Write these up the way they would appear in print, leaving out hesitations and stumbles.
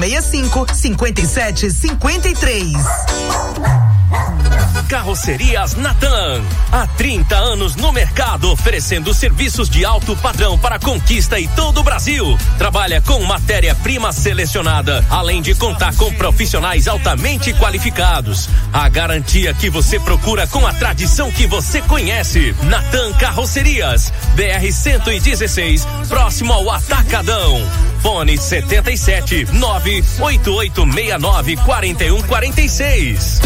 3565-5753. Carrocerias Natan, há 30 anos no mercado, oferecendo serviços de alto padrão para Conquista e todo o Brasil. Trabalha com matéria-prima selecionada, além de contar com profissionais altamente qualificados. A garantia que você procura com a tradição que você conhece. Natan Carrocerias, BR-116, próximo ao Atacadão. Fone 77 98869 4146.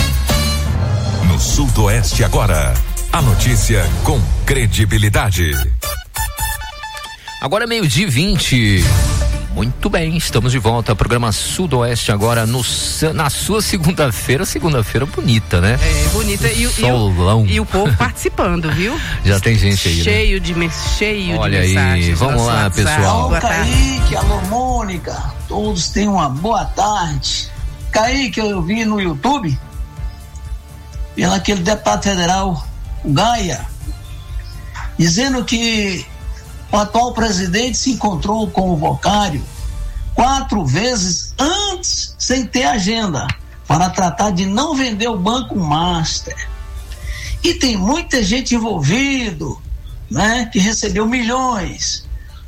No Sudoeste agora, a notícia com credibilidade. Agora 12:20. Muito bem, estamos de volta ao programa Sudoeste agora na sua segunda-feira bonita, né? É, bonita. Solão. E o povo participando, viu? Já tem gente aí, cheio, né? cheio Olha de mensagens. aí, vamos lá, pessoal. Alô, Kaique, alô, Mônica, todos tenham uma boa tarde. Kaique, eu vi no YouTube pelo aquele deputado federal, o Gaia, dizendo que o atual presidente se encontrou com o Vocário 4 vezes antes, sem ter agenda, para tratar de não vender o Banco Master. E tem muita gente envolvido, né, que recebeu milhões.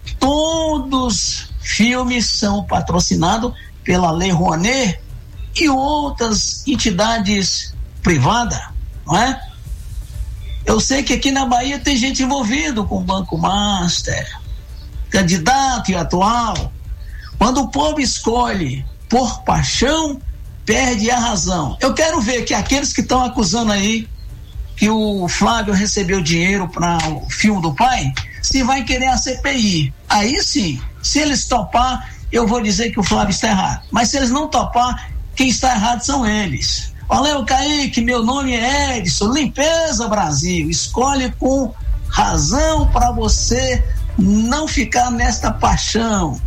Todos filmes são patrocinados pela Lei Rouanet e outras entidades privada, não é? Eu sei que aqui na Bahia tem gente envolvida com o Banco Master, candidato e atual. Quando o povo escolhe por paixão, perde a razão. Eu quero ver que aqueles que estão acusando aí que o Flávio recebeu dinheiro para o filme do pai, se vai querer a CPI. Aí sim, se eles topar, eu vou dizer que o Flávio está errado. Mas se eles não topar, quem está errado são eles. Valeu, Kaique, meu nome é Edson, Limpeza Brasil, escolhe com razão para você não ficar nesta paixão.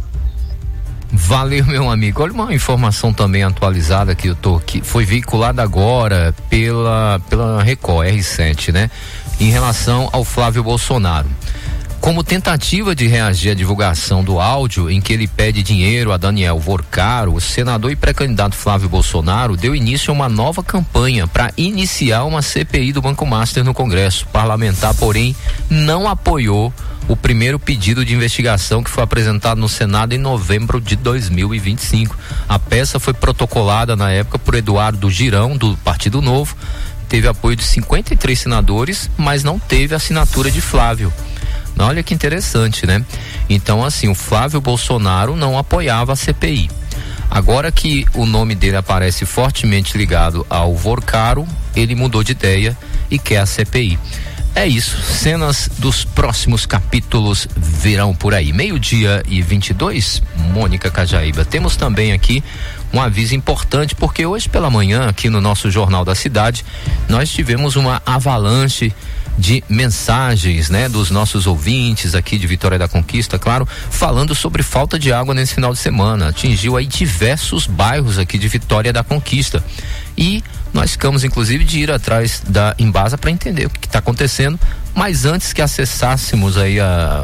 Valeu, meu amigo. Olha uma informação também atualizada que eu tô aqui, foi veiculada agora pela Record, R7, né? Em relação ao Flávio Bolsonaro. Como tentativa de reagir à divulgação do áudio em que ele pede dinheiro a Daniel Vorcaro, o senador e pré-candidato Flávio Bolsonaro deu início a uma nova campanha para iniciar uma CPI do Banco Master no Congresso. O parlamentar, porém, não apoiou o primeiro pedido de investigação que foi apresentado no Senado em novembro de 2025. A peça foi protocolada na época por Eduardo Girão, do Partido Novo, teve apoio de 53 senadores, mas não teve assinatura de Flávio. Olha que interessante, né? Então, assim, o Flávio Bolsonaro não apoiava a CPI. Agora que o nome dele aparece fortemente ligado ao Vorcaro, ele mudou de ideia e quer a CPI. É isso, cenas dos próximos capítulos virão por aí. 12:22, Mônica Cajaíba. Temos também aqui um aviso importante, porque hoje pela manhã, aqui no nosso Jornal da Cidade, nós tivemos uma avalanche de mensagens, né, dos nossos ouvintes aqui de Vitória da Conquista, claro, falando sobre falta de água nesse final de semana. Atingiu aí diversos bairros aqui de Vitória da Conquista. E nós ficamos, inclusive, de ir atrás da Embasa para entender o que está acontecendo, mas antes que acessássemos aí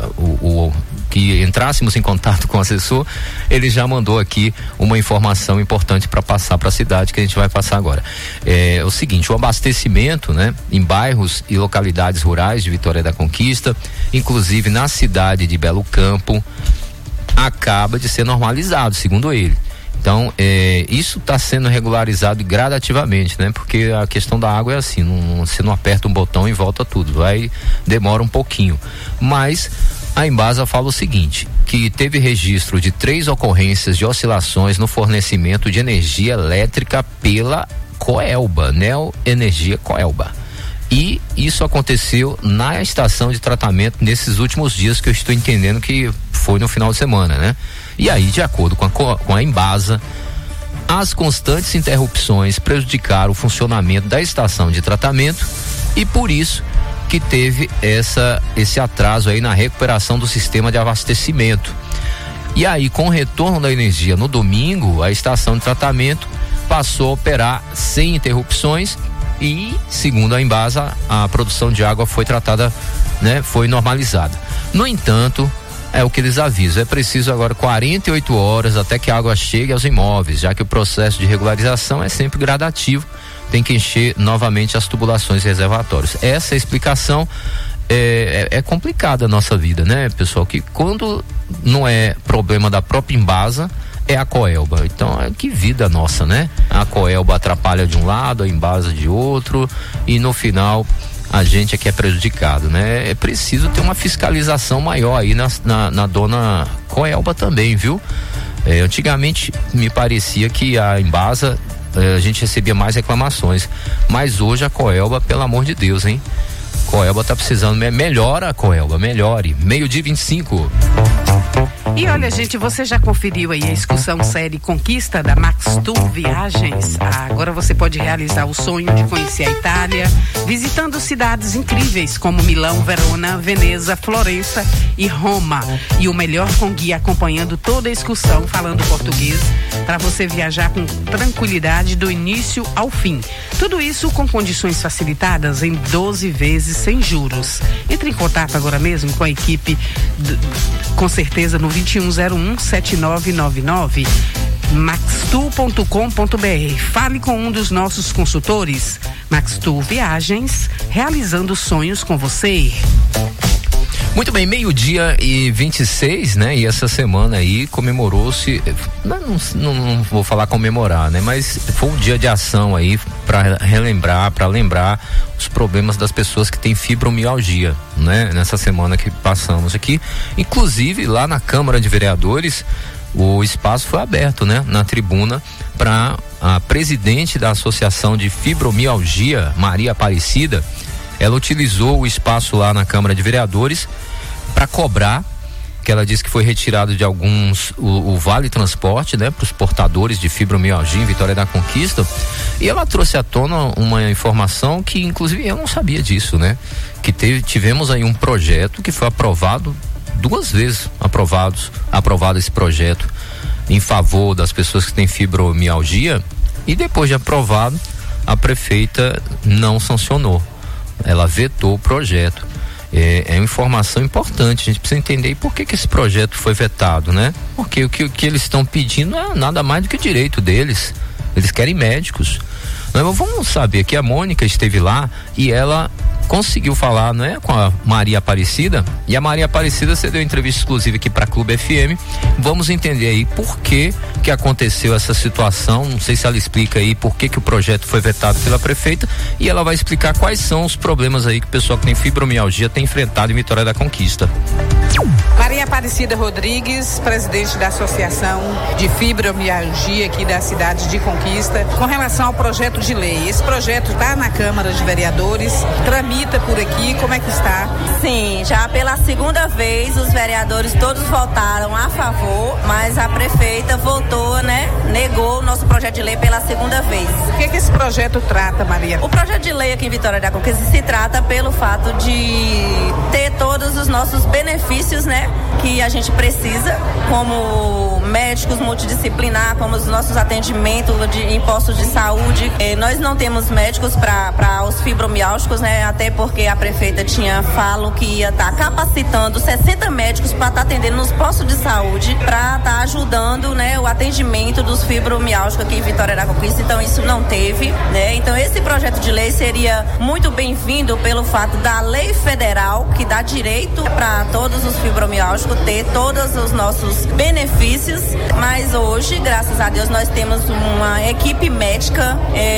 que entrássemos em contato com o assessor, ele já mandou aqui uma informação importante para passar para a cidade, que a gente vai passar agora. É o seguinte: o abastecimento, né, em bairros e localidades rurais de Vitória da Conquista, inclusive na cidade de Belo Campo, acaba de ser normalizado, segundo ele. Então, isso está sendo regularizado gradativamente, né? Porque a questão da água é assim, você não aperta um botão e volta tudo, demora um pouquinho. Mas a Embasa fala o seguinte, que teve registro de 3 ocorrências de oscilações no fornecimento de energia elétrica pela Coelba, Neo Energia Coelba. E isso aconteceu na estação de tratamento nesses últimos dias, que eu estou entendendo que foi no final de semana, né? E aí, de acordo com a Embasa, as constantes interrupções prejudicaram o funcionamento da estação de tratamento e por isso que teve esse atraso aí na recuperação do sistema de abastecimento. E aí, com o retorno da energia no domingo, a estação de tratamento passou a operar sem interrupções e, segundo a Embasa, a produção de água foi tratada, né, foi normalizada. No entanto, é o que eles avisam. É preciso agora 48 horas até que a água chegue aos imóveis, já que o processo de regularização é sempre gradativo. Tem que encher novamente as tubulações e reservatórios. Essa explicação é complicada a nossa vida, né, pessoal? Que quando não é problema da própria Embasa, é a Coelba. Então, que vida nossa, né? A Coelba atrapalha de um lado, a Embasa de outro, e no final a gente é que é prejudicado, né? É preciso ter uma fiscalização maior aí na dona Coelba também, viu? Antigamente me parecia que a Embasa a gente recebia mais reclamações, mas hoje a Coelba, pelo amor de Deus, hein? Coelba tá precisando, melhora a Coelba, melhore. 12:25. E olha, gente, você já conferiu aí a excursão série Conquista da Max Tour Viagens? Agora você pode realizar o sonho de conhecer a Itália, visitando cidades incríveis como Milão, Verona, Veneza, Florença e Roma. E o melhor, com guia acompanhando toda a excursão, falando português, para você viajar com tranquilidade do início ao fim. Tudo isso com condições facilitadas em 12 vezes sem juros. Entre em contato agora mesmo com a equipe, com certeza no 2101-7999, maxtour.com.br. Fale com um dos nossos consultores. Max Tour Viagens, realizando sonhos com você. Muito bem, 12:26, né? E essa semana aí comemorou-se, não vou falar comemorar, né? Mas foi um dia de ação aí para lembrar os problemas das pessoas que têm fibromialgia, né? Nessa semana que passamos aqui, inclusive lá na Câmara de Vereadores, o espaço foi aberto, né? Na tribuna para a presidente da Associação de Fibromialgia, Maria Aparecida. Ela utilizou o espaço lá na Câmara de Vereadores para cobrar, que ela disse que foi retirado de alguns o Vale Transporte, né, para os portadores de fibromialgia em Vitória da Conquista. E ela trouxe à tona uma informação que, inclusive, eu não sabia disso, né? Que tivemos aí um projeto que foi aprovado 2 vezes, aprovado esse projeto em favor das pessoas que têm fibromialgia, e depois de aprovado, a prefeita não sancionou. Ela vetou o projeto. É uma informação importante, a gente precisa entender por que esse projeto foi vetado, né? Porque o que eles estão pedindo é nada mais do que o direito deles. Eles querem médicos. Mas vamos saber que a Mônica esteve lá e ela conseguiu falar, não é, com a Maria Aparecida, e a Maria Aparecida cedeu entrevista exclusiva aqui para Clube FM. Vamos entender aí por que aconteceu essa situação. Não sei se ela explica aí por que o projeto foi vetado pela prefeita, e ela vai explicar quais são os problemas aí que o pessoal que tem fibromialgia tem enfrentado em Vitória da Conquista. Maria Aparecida Rodrigues, presidente da Associação de Fibromialgia aqui da cidade de Conquista. Com relação ao projeto de lei, esse projeto está na Câmara de Vereadores, tramita por aqui, como é que está? Sim, já pela segunda vez os vereadores todos votaram a favor, mas a prefeita votou, né? Negou o nosso projeto de lei pela segunda vez. O que esse projeto trata, Maria? O projeto de lei aqui em Vitória da Conquista se trata pelo fato de ter todos os nossos benefícios, né? Que a gente precisa, como médicos multidisciplinar, como os nossos atendimentos em postos de saúde. Nós não temos médicos para os fibromialgicos, né? Até porque a prefeita tinha falado que ia estar capacitando 60 médicos para estar atendendo nos postos de saúde, para estar ajudando, né, o atendimento dos fibromialgicos aqui em Vitória da Conquista. Então isso não teve, né? Então esse projeto de lei seria muito bem-vindo pelo fato da lei federal que dá direito para todos os fibromialgicos ter todos os nossos benefícios, mas hoje, graças a Deus, nós temos uma equipe médica,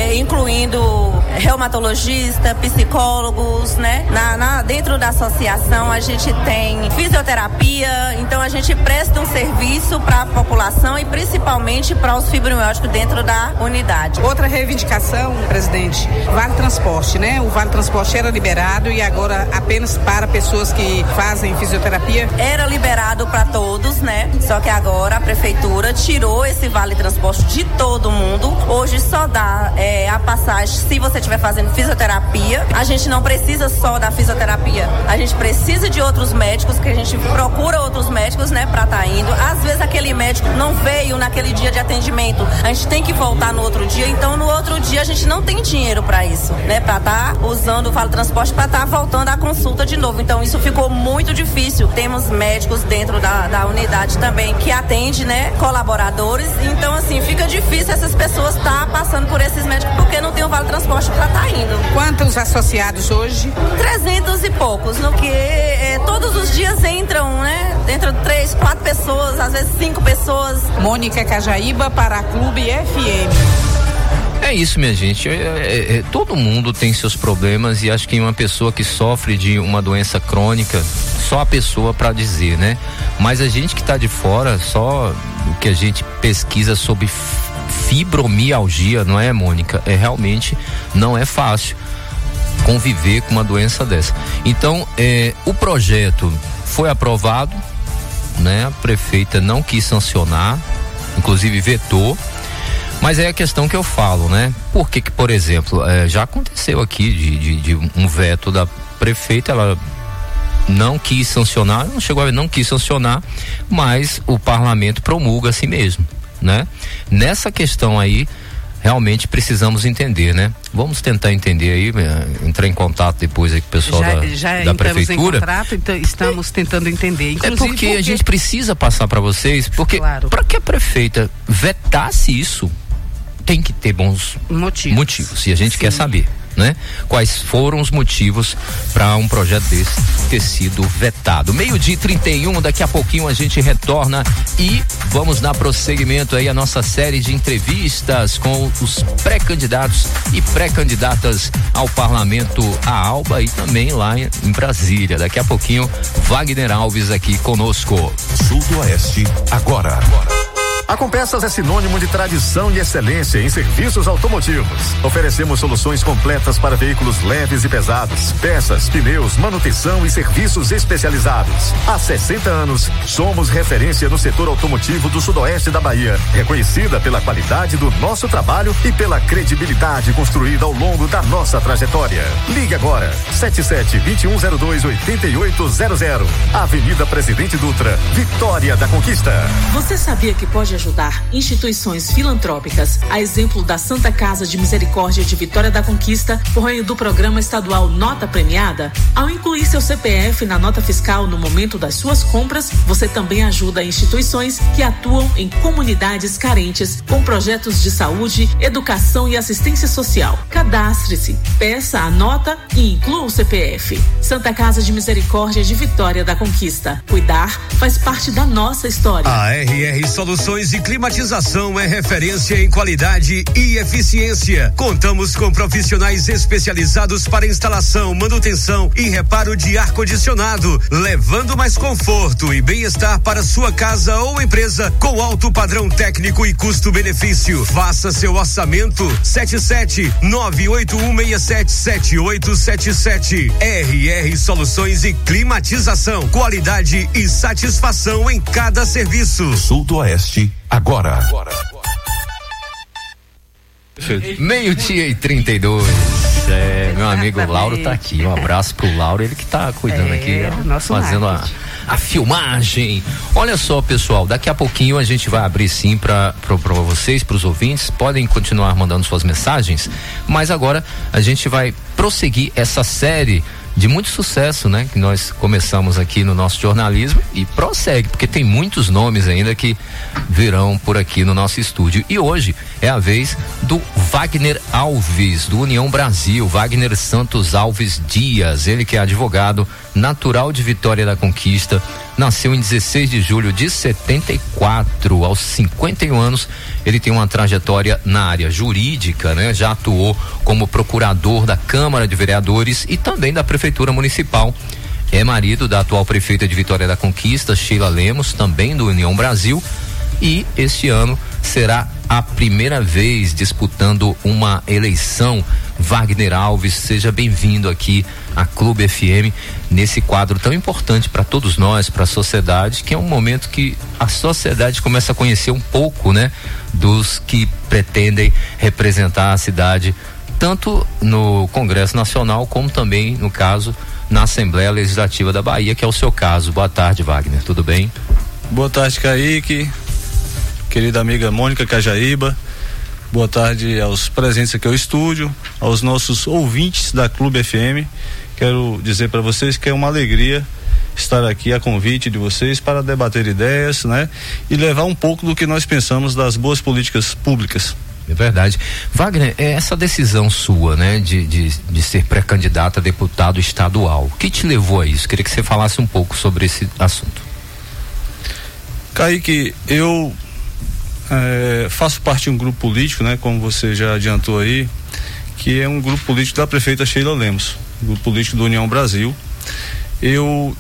incluindo reumatologista, psicólogos, né? Dentro da associação a gente tem fisioterapia, então a gente presta um serviço para a população e principalmente para os fibromialgicos dentro da unidade. Outra reivindicação, presidente, Vale Transporte, né? O Vale Transporte era liberado e agora apenas para pessoas que fazem fisioterapia? Era liberado para todos, né? Só que agora a prefeitura tirou esse Vale Transporte de todo mundo. Hoje só dá a passagem se você estiver fazendo fisioterapia. A gente não precisa só da fisioterapia. A gente precisa de outros médicos, que a gente procura outros médicos, né, para estar indo. Às vezes aquele médico não veio naquele dia de atendimento atendimento, a gente tem que voltar no outro dia, então no outro dia a gente não tem dinheiro para isso, né? Para estar usando o Vale Transporte para estar voltando à consulta de novo. Então isso ficou muito difícil. Temos médicos dentro da unidade também que atende, né? Colaboradores. Então assim, fica difícil essas pessoas estar passando por esses médicos porque não tem o Vale Transporte para estar indo. Quantos associados hoje? 300 e poucos, no que todos os dias entram, né? Entram 3, 4 pessoas, às vezes 5 pessoas. Mônica Cajaíba para a Clube FM. É isso, minha gente. Todo mundo tem seus problemas e acho que uma pessoa que sofre de uma doença crônica, só a pessoa para dizer, né? Mas a gente que tá de fora, só o que a gente pesquisa sobre fibromialgia, não é, Mônica? Realmente não é fácil conviver com uma doença dessa. Então, o projeto foi aprovado, né? A prefeita não quis sancionar, inclusive vetou. Mas é a questão que eu falo, né? Por que, por exemplo, já aconteceu aqui de um veto da prefeita, ela não quis sancionar, não quis sancionar, mas o parlamento promulga a si mesmo, né? Nessa questão aí, realmente precisamos entender, né? Vamos tentar entender aí, entrar em contato depois aí com o pessoal da prefeitura. Em contrato, então estamos tentando entender. Inclusive porque a gente precisa passar para vocês, porque para que a prefeita vetasse isso, tem que ter bons motivos. E a gente quer saber, né? Quais foram os motivos para um projeto desse ter sido vetado. 12:31, daqui a pouquinho a gente retorna e vamos dar prosseguimento aí a nossa série de entrevistas com os pré-candidatos e pré-candidatas ao parlamento, a Alba, e também lá em Brasília. Daqui a pouquinho, Wagner Alves aqui conosco. Sudoeste agora. A Compeças é sinônimo de tradição e excelência em serviços automotivos. Oferecemos soluções completas para veículos leves e pesados, peças, pneus, manutenção e serviços especializados. Há 60 anos, somos referência no setor automotivo do sudoeste da Bahia, reconhecida pela qualidade do nosso trabalho e pela credibilidade construída ao longo da nossa trajetória. Ligue agora, 77-2102-8800. Avenida Presidente Dutra, Vitória da Conquista. Você sabia que pode ajudar instituições filantrópicas, a exemplo da Santa Casa de Misericórdia de Vitória da Conquista, por meio do programa estadual Nota Premiada? Ao incluir seu CPF na nota fiscal no momento das suas compras, você também ajuda instituições que atuam em comunidades carentes com projetos de saúde, educação e assistência social. Cadastre-se, peça a nota e inclua o CPF. Santa Casa de Misericórdia de Vitória da Conquista. Cuidar faz parte da nossa história. A RR Soluções e Climatização é referência em qualidade e eficiência. Contamos com profissionais especializados para instalação, manutenção e reparo de ar-condicionado, levando mais conforto e bem-estar para sua casa ou empresa com alto padrão técnico e custo-benefício. Faça seu orçamento 77-981677877. RR Soluções e Climatização, qualidade e satisfação em cada serviço. Sudoeste agora. 12:32. Meu amigo Lauro tá aqui. Um abraço pro Lauro, ele que tá cuidando aqui, fazendo a filmagem. Olha só, pessoal, daqui a pouquinho a gente vai abrir sim para vocês, pros ouvintes. Podem continuar mandando suas mensagens, mas agora a gente vai prosseguir essa série de muito sucesso, né? Que nós começamos aqui no nosso jornalismo e prossegue, porque tem muitos nomes ainda que virão por aqui no nosso estúdio. E hoje é a vez do Wagner Alves, do União Brasil, Wagner Santos Alves Dias, ele que é advogado, natural de Vitória da Conquista, nasceu em 16 de julho de 74, aos 51 anos, ele tem uma trajetória na área jurídica, né? Já atuou como procurador da Câmara de Vereadores e também da Prefeitura Municipal. É marido da atual prefeita de Vitória da Conquista, Sheila Lemos, também do União Brasil, e este ano será a primeira vez disputando uma eleição. Wagner Alves, seja bem-vindo aqui à Clube FM, nesse quadro tão importante para todos nós, para a sociedade, que é um momento que a sociedade começa a conhecer um pouco, né, dos que pretendem representar a cidade, tanto no Congresso Nacional, como também, no caso, na Assembleia Legislativa da Bahia, que é o seu caso. Boa tarde, Wagner, tudo bem? Boa tarde, Kaique. querida amiga Mônica Cajaíba. Boa tarde aos presentes aqui ao estúdio, aos nossos ouvintes da Clube FM. Quero dizer para vocês que é uma alegria estar aqui a convite de vocês para debater ideias, né? E levar um pouco do que nós pensamos das boas políticas públicas. É verdade. Wagner, essa decisão sua, né, de ser pré-candidato a deputado estadual, o que te levou a isso? Queria que você falasse um pouco sobre esse assunto. Kaique, eu faço parte de um grupo político, né, como você já adiantou aí, que é um grupo político da prefeita Sheila Lemos, grupo político do União Brasil. Eu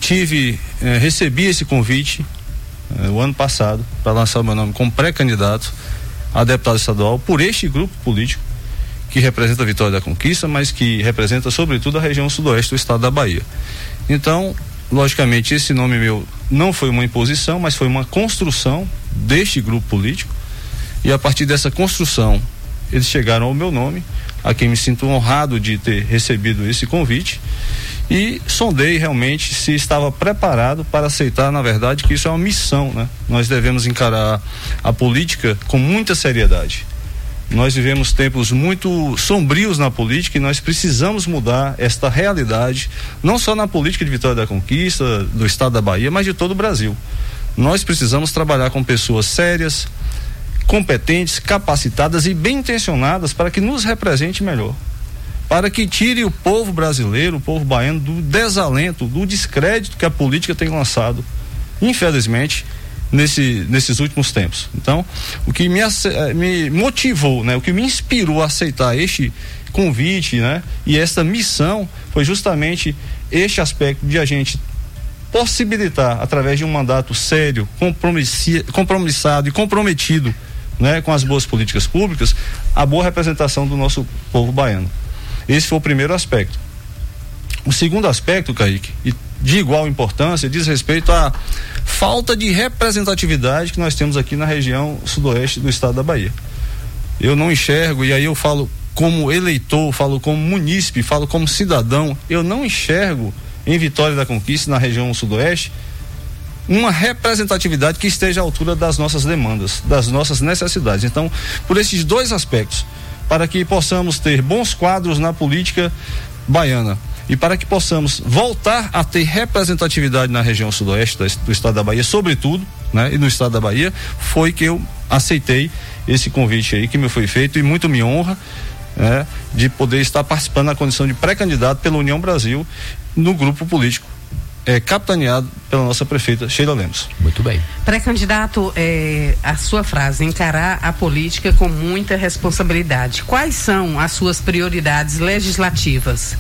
recebi esse convite o ano passado para lançar o meu nome como pré-candidato a deputado estadual por este grupo político que representa a Vitória da Conquista, mas que representa sobretudo a região sudoeste do estado da Bahia. Então, logicamente, esse nome meu não foi uma imposição, mas foi uma construção deste grupo político, e a partir dessa construção eles chegaram ao meu nome, a quem me sinto honrado de ter recebido esse convite, e sondei realmente se estava preparado para aceitar, na verdade, que isso é uma missão, né? Nós devemos encarar a política com muita seriedade. Nós vivemos tempos muito sombrios na política e nós precisamos mudar esta realidade, não só na política de Vitória da Conquista, do estado da Bahia, mas de todo o Brasil. Nós precisamos trabalhar com pessoas sérias, competentes, capacitadas e bem intencionadas para que nos represente melhor, para que tire o povo brasileiro, o povo baiano, do desalento, do descrédito que a política tem lançado, infelizmente, nesses últimos tempos. Então, o que me motivou, né, o que me inspirou a aceitar este convite, né, e essa missão foi justamente este aspecto de a gente possibilitar, através de um mandato sério, compromissado e comprometido, né, com as boas políticas públicas, a boa representação do nosso povo baiano. Esse foi o primeiro aspecto. O segundo aspecto, Kaique, e de igual importância, diz respeito à falta de representatividade que nós temos aqui na região sudoeste do estado da Bahia. Eu não enxergo, e aí eu falo como eleitor, falo como munícipe, falo como cidadão, eu não enxergo em Vitória da Conquista, na região sudoeste, uma representatividade que esteja à altura das nossas demandas, das nossas necessidades. Então, por esses dois aspectos, para que possamos ter bons quadros na política baiana e para que possamos voltar a ter representatividade na região sudoeste do estado da Bahia, sobretudo, né, e no estado da Bahia, foi que eu aceitei esse convite aí que me foi feito, e muito me honra, né, de poder estar participando na condição de pré-candidato pela União Brasil no grupo político capitaneado pela nossa prefeita Sheila Lemos. Muito bem. Pré-candidato, a sua frase, encarar a política com muita responsabilidade. Quais são as suas prioridades legislativas?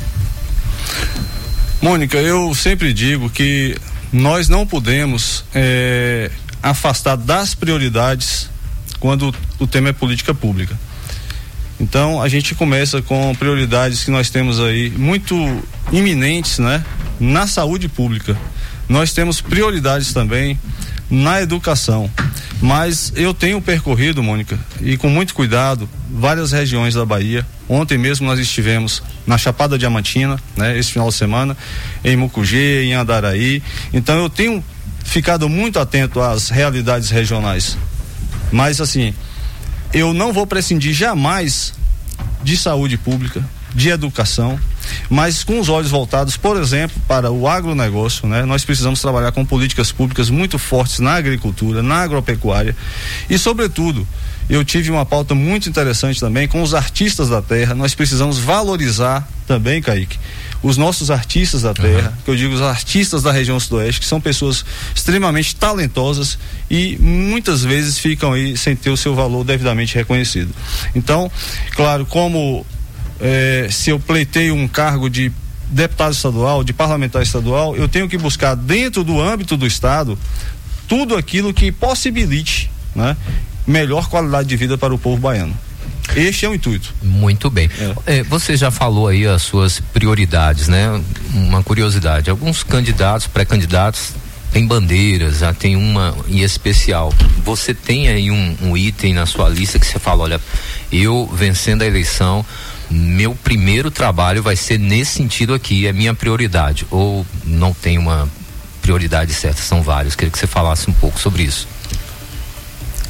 Mônica, eu sempre digo que nós não podemos afastar das prioridades quando o tema é política pública. Então, a gente começa com prioridades que nós temos aí muito iminentes, né? Na saúde pública. Nós temos prioridades também na educação. Mas eu tenho percorrido, Mônica, e com muito cuidado, várias regiões da Bahia. Ontem mesmo nós estivemos na Chapada Diamantina, né? Esse final de semana, em Mucugê, em Andaraí. Então, eu tenho ficado muito atento às realidades regionais. Mas, assim, eu não vou prescindir jamais de saúde pública, de educação, mas com os olhos voltados, por exemplo, para o agronegócio, né? Nós precisamos trabalhar com políticas públicas muito fortes na agricultura, na agropecuária e, sobretudo, eu tive uma pauta muito interessante também com os artistas da terra. Nós precisamos valorizar também, Kaique, os nossos artistas da terra, que eu digo os artistas da região sudoeste, que são pessoas extremamente talentosas e muitas vezes ficam aí sem ter o seu valor devidamente reconhecido. Então, claro, como se eu pleiteio um cargo de deputado estadual, de parlamentar estadual, eu tenho que buscar dentro do âmbito do estado tudo aquilo que possibilite, né, melhor qualidade de vida para o povo baiano. Este é o intuito. Muito bem. Você já falou aí as suas prioridades, né? Uma curiosidade, alguns candidatos, pré-candidatos têm bandeiras, tem uma em especial. Você tem aí um item na sua lista que você fala, olha, eu vencendo a eleição, meu primeiro trabalho vai ser nesse sentido aqui, é minha prioridade, ou não tem uma prioridade certa, são vários. Queria que você falasse um pouco sobre isso.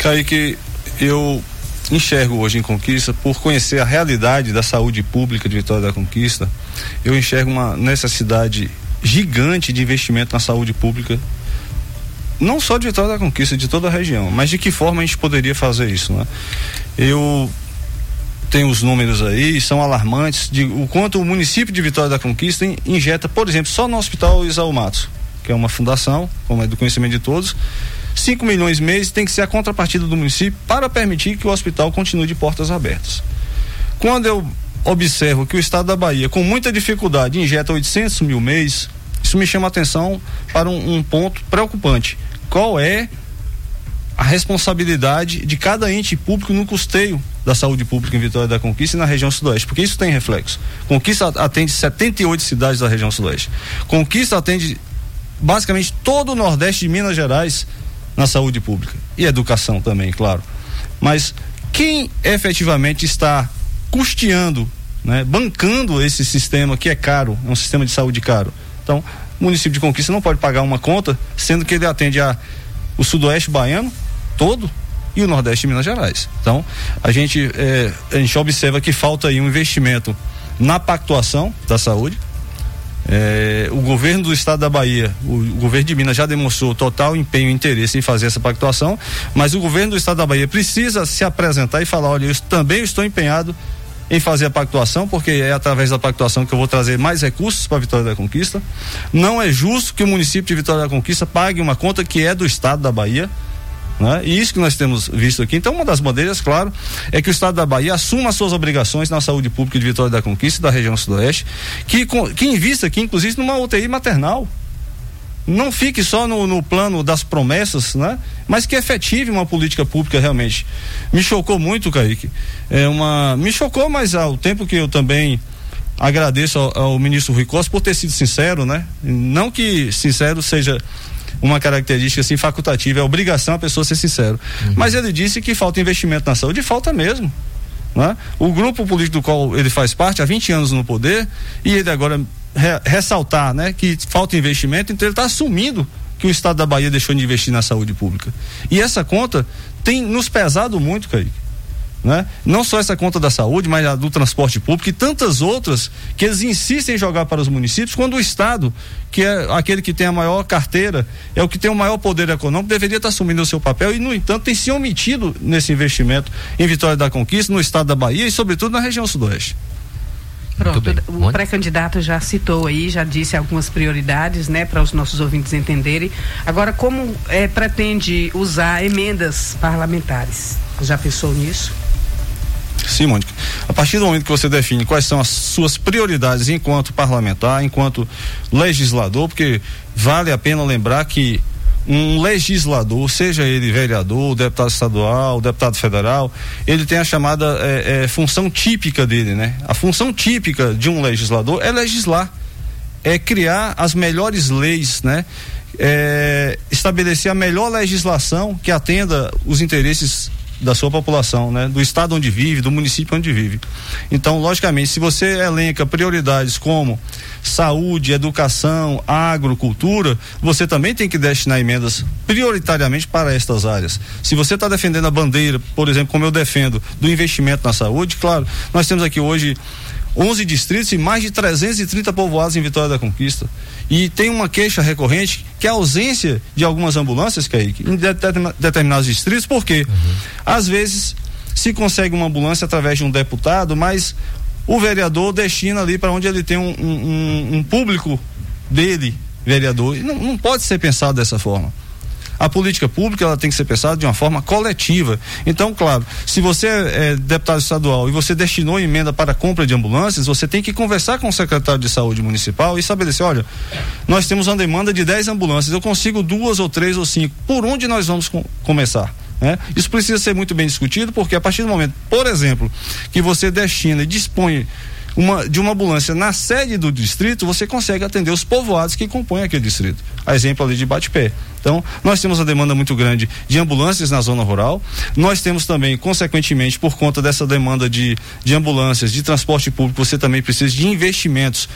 Kaique, eu enxergo hoje em Conquista, por conhecer a realidade da saúde pública de Vitória da Conquista, eu enxergo uma necessidade gigante de investimento na saúde pública, não só de Vitória da Conquista, de toda a região, mas de que forma a gente poderia fazer isso, né? Eu tenho os números aí, são alarmantes de o quanto o município de Vitória da Conquista injeta, por exemplo, só no Hospital Isaú Matos, que é uma fundação, como é do conhecimento de todos, 5 milhões mês tem que ser a contrapartida do município para permitir que o hospital continue de portas abertas. Quando eu observo que o estado da Bahia, com muita dificuldade, injeta 800 mil mês, isso me chama a atenção para um ponto preocupante. Qual é a responsabilidade de cada ente público no custeio da saúde pública em Vitória da Conquista e na região sudoeste? Porque isso tem reflexo. Conquista atende 78 cidades da região sudoeste. Conquista atende basicamente todo o nordeste de Minas Gerais na saúde pública e educação também, claro. Mas quem efetivamente está custeando, né, bancando esse sistema que é caro, é um sistema de saúde caro? Então, o município de Conquista não pode pagar uma conta, sendo que ele atende o sudoeste baiano todo e o nordeste de Minas Gerais. Então, a gente observa que falta aí um investimento na pactuação da saúde. O governo do estado da Bahia, o governo de Minas já demonstrou total empenho e interesse em fazer essa pactuação, mas o governo do estado da Bahia precisa se apresentar e falar: olha, eu também estou empenhado em fazer a pactuação, porque é através da pactuação que eu vou trazer mais recursos para a Vitória da Conquista. Não é justo que o município de Vitória da Conquista pague uma conta que é do estado da Bahia, né? E isso que nós temos visto aqui. Então, uma das bandeiras, claro, é que o estado da Bahia assuma as suas obrigações na saúde pública de Vitória da Conquista e da região sudoeste, que invista aqui, inclusive, numa UTI maternal. Não fique só no plano das promessas, né? Mas que efetive uma política pública realmente. Me chocou muito, Kaique. Me chocou, mas ao tempo que eu também agradeço ao ministro Rui Costa por ter sido sincero, né? Não que sincero seja uma característica assim facultativa, é obrigação a pessoa ser sincero. Mas ele disse que falta investimento na saúde, e falta mesmo, né? O grupo político do qual ele faz parte há 20 anos no poder, e ele agora ressaltar, né, que falta investimento, então ele está assumindo que o estado da Bahia deixou de investir na saúde pública. E essa conta tem nos pesado muito, Kaique, né? Não só essa conta da saúde, mas a do transporte público e tantas outras que eles insistem em jogar para os municípios, quando o estado, que é aquele que tem a maior carteira, é o que tem o maior poder econômico, deveria estar assumindo o seu papel e, no entanto, tem se omitido nesse investimento em Vitória da Conquista, no estado da Bahia e, sobretudo, na região sudoeste. Pronto, o pré-candidato já citou aí, já disse algumas prioridades, né, para os nossos ouvintes entenderem. Agora, como pretende usar emendas parlamentares? Já pensou nisso? Sim, Mônica. A partir do momento que você define quais são as suas prioridades enquanto parlamentar, enquanto legislador, porque vale a pena lembrar que um legislador, seja ele vereador, deputado estadual, deputado federal, ele tem a chamada função típica dele, né? A função típica de um legislador é legislar, é criar as melhores leis, né? Estabelecer a melhor legislação que atenda os interesses da sua população, né? Do estado onde vive, do município onde vive. Então, logicamente, se você elenca prioridades como saúde, educação, agricultura, você também tem que destinar emendas prioritariamente para estas áreas. Se você está defendendo a bandeira, por exemplo, como eu defendo, do investimento na saúde, claro, nós temos aqui hoje 11 distritos e mais de 330 povoados em Vitória da Conquista. E tem uma queixa recorrente, que é a ausência de algumas ambulâncias, Kaique, em determinados distritos, porque às vezes se consegue uma ambulância através de um deputado, mas o vereador destina ali para onde ele tem um público dele, vereador. E não pode ser pensado dessa forma. A política pública, ela tem que ser pensada de uma forma coletiva. Então, claro, se você é deputado estadual e você destinou emenda para a compra de ambulâncias, você tem que conversar com o secretário de saúde municipal e estabelecer: olha, nós temos uma demanda de 10 ambulâncias, eu consigo 2 ou 3 ou 5, por onde nós vamos começar? Isso precisa ser muito bem discutido, porque a partir do momento, por exemplo, que você destina e dispõe de uma ambulância na sede do distrito, você consegue atender os povoados que compõem aquele distrito. A exemplo ali de Bate-Pé. Então, nós temos uma demanda muito grande de ambulâncias na zona rural. Nós temos também, consequentemente, por conta dessa demanda de ambulâncias, de transporte público, você também precisa de investimentos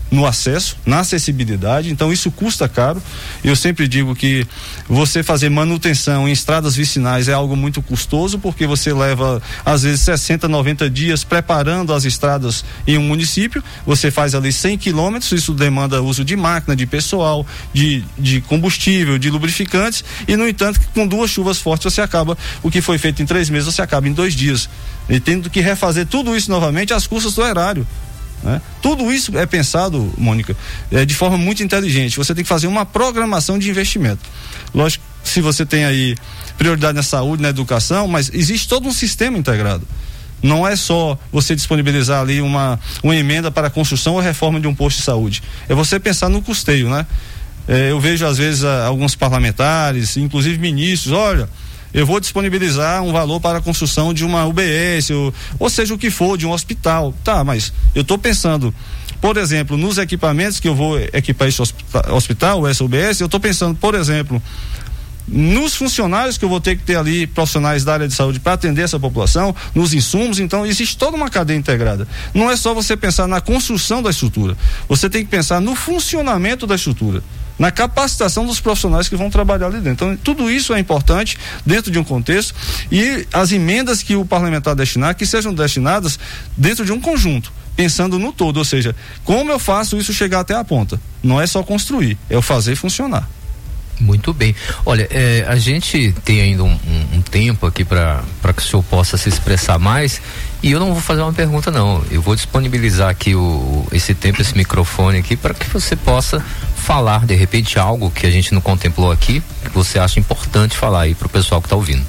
no acesso, na acessibilidade, então isso custa caro. Eu sempre digo que você fazer manutenção em estradas vicinais é algo muito custoso, porque você leva às vezes 60, 90 dias preparando as estradas em um município, você faz ali 100 quilômetros, isso demanda uso de máquina, de pessoal, de combustível, de lubrificantes, e no entanto com 2 chuvas fortes você acaba, o que foi feito em 3 meses você acaba em 2 dias, e tendo que refazer tudo isso novamente às custas do erário. Né? Tudo isso é pensado, Mônica, de forma muito inteligente. Você tem que fazer uma programação de investimento. Lógico, se você tem aí prioridade na saúde, na educação, mas existe todo um sistema integrado. Não é só você disponibilizar ali uma emenda para a construção ou reforma de um posto de saúde. É você pensar no custeio, né? Eu vejo às vezes alguns parlamentares, inclusive ministros, olha, eu vou disponibilizar um valor para a construção de uma UBS, ou seja, o que for, de um hospital. Tá, mas eu estou pensando, por exemplo, nos equipamentos que eu vou equipar esse hospital, essa UBS, eu estou pensando, por exemplo, nos funcionários que eu vou ter que ter ali, profissionais da área de saúde para atender essa população, nos insumos. Então existe toda uma cadeia integrada. Não é só você pensar na construção da estrutura, você tem que pensar no funcionamento da estrutura, na capacitação dos profissionais que vão trabalhar ali dentro. Então, tudo isso é importante dentro de um contexto, e as emendas que o parlamentar destinar, que sejam destinadas dentro de um conjunto, pensando no todo, ou seja, como eu faço isso chegar até a ponta. Não é só construir, é o fazer funcionar. Muito bem. Olha, a gente tem ainda um tempo aqui para que o senhor possa se expressar mais, e eu não vou fazer uma pergunta não, eu vou disponibilizar aqui esse tempo, esse microfone aqui, para que você possa falar de repente algo que a gente não contemplou aqui, que você acha importante falar aí para o pessoal que está ouvindo.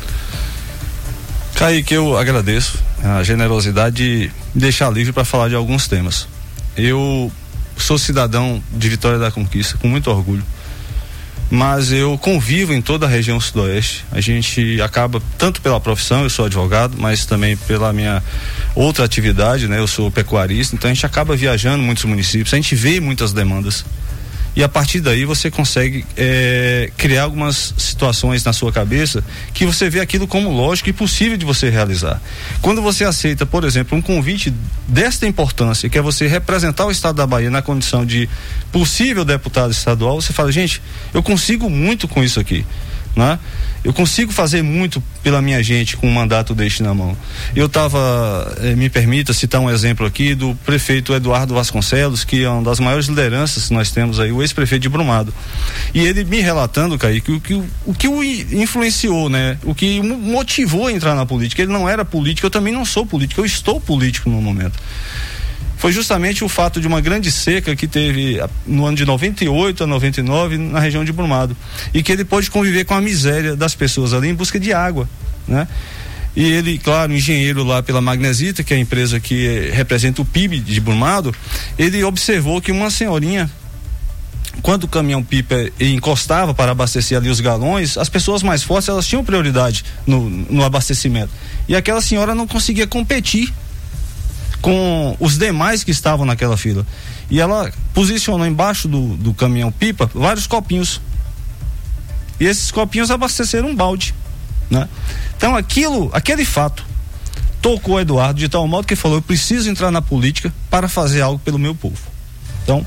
Kaique, eu agradeço a generosidade de deixar livre para falar de alguns temas. Eu sou cidadão de Vitória da Conquista com muito orgulho, mas eu convivo em toda a região sudoeste. A gente acaba, tanto pela profissão, eu sou advogado, mas também pela minha outra atividade, né? Eu sou pecuarista, então a gente acaba viajando muitos municípios, a gente vê muitas demandas, e a partir daí você consegue criar algumas situações na sua cabeça que você vê aquilo como lógico e possível de você realizar. Quando você aceita, por exemplo, um convite desta importância, que é você representar o estado da Bahia na condição de possível deputado estadual, você fala, gente, eu consigo muito com isso aqui, né? Eu consigo fazer muito pela minha gente com um mandato deste na mão. Eu me permita citar um exemplo aqui do prefeito Eduardo Vasconcelos, que é uma das maiores lideranças que nós temos aí, o ex-prefeito de Brumado. E ele me relatando, Kaique, o que o influenciou, né? O que motivou a entrar na política. Ele não era político, eu também não sou político, eu estou político no momento. Foi justamente o fato de uma grande seca que teve no ano de 98 a 99 na região de Brumado, e que ele pôde conviver com a miséria das pessoas ali em busca de água, né? E ele, claro, engenheiro lá pela Magnesita, que é a empresa que representa o PIB de Brumado, ele observou que uma senhorinha, quando o caminhão-pipa encostava para abastecer ali os galões, as pessoas mais fortes, elas tinham prioridade no abastecimento, e aquela senhora não conseguia competir com os demais que estavam naquela fila, e ela posicionou embaixo do caminhão-pipa vários copinhos, e esses copinhos abasteceram um balde, né? Então aquele fato tocou o Eduardo de tal modo que ele falou, eu preciso entrar na política para fazer algo pelo meu povo. Então,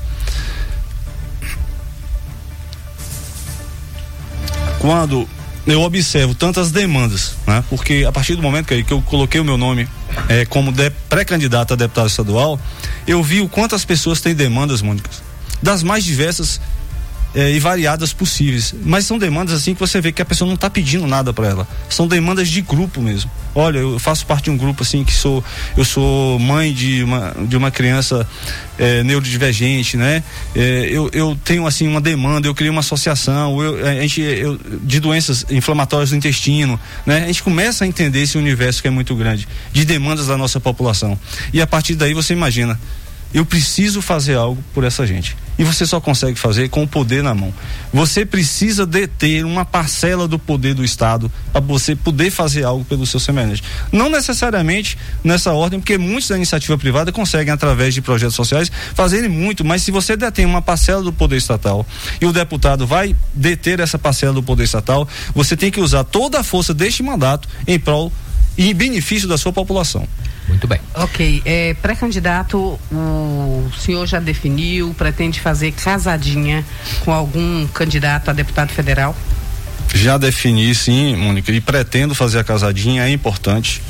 quando eu observo tantas demandas, né? Porque a partir do momento que eu coloquei o meu nome como pré-candidato a deputado estadual, eu vi o quanto as pessoas têm demandas, Mônica, das mais diversas e variadas possíveis, mas são demandas assim que você vê que a pessoa não está pedindo nada para ela, são demandas de grupo mesmo. Olha, eu faço parte de um grupo assim que eu sou mãe de uma criança neurodivergente, né? Eu tenho assim uma demanda, eu criei uma associação, de doenças inflamatórias do intestino, né? A gente começa a entender esse universo que é muito grande, de demandas da nossa população, e a partir daí você imagina, eu preciso fazer algo por essa gente. E você só consegue fazer com o poder na mão. Você precisa deter uma parcela do poder do Estado para você poder fazer algo pelo seu semelhante. Não necessariamente nessa ordem, porque muitos da iniciativa privada conseguem, através de projetos sociais, fazerem muito, mas se você detém uma parcela do poder estatal e o deputado vai deter essa parcela do poder estatal, você tem que usar toda a força deste mandato em prol e em benefício da sua população. Muito bem. Ok, pré-candidato, o senhor já definiu, pretende fazer casadinha com algum candidato a deputado federal? Já defini, sim, Mônica, e pretendo fazer a casadinha, é importante.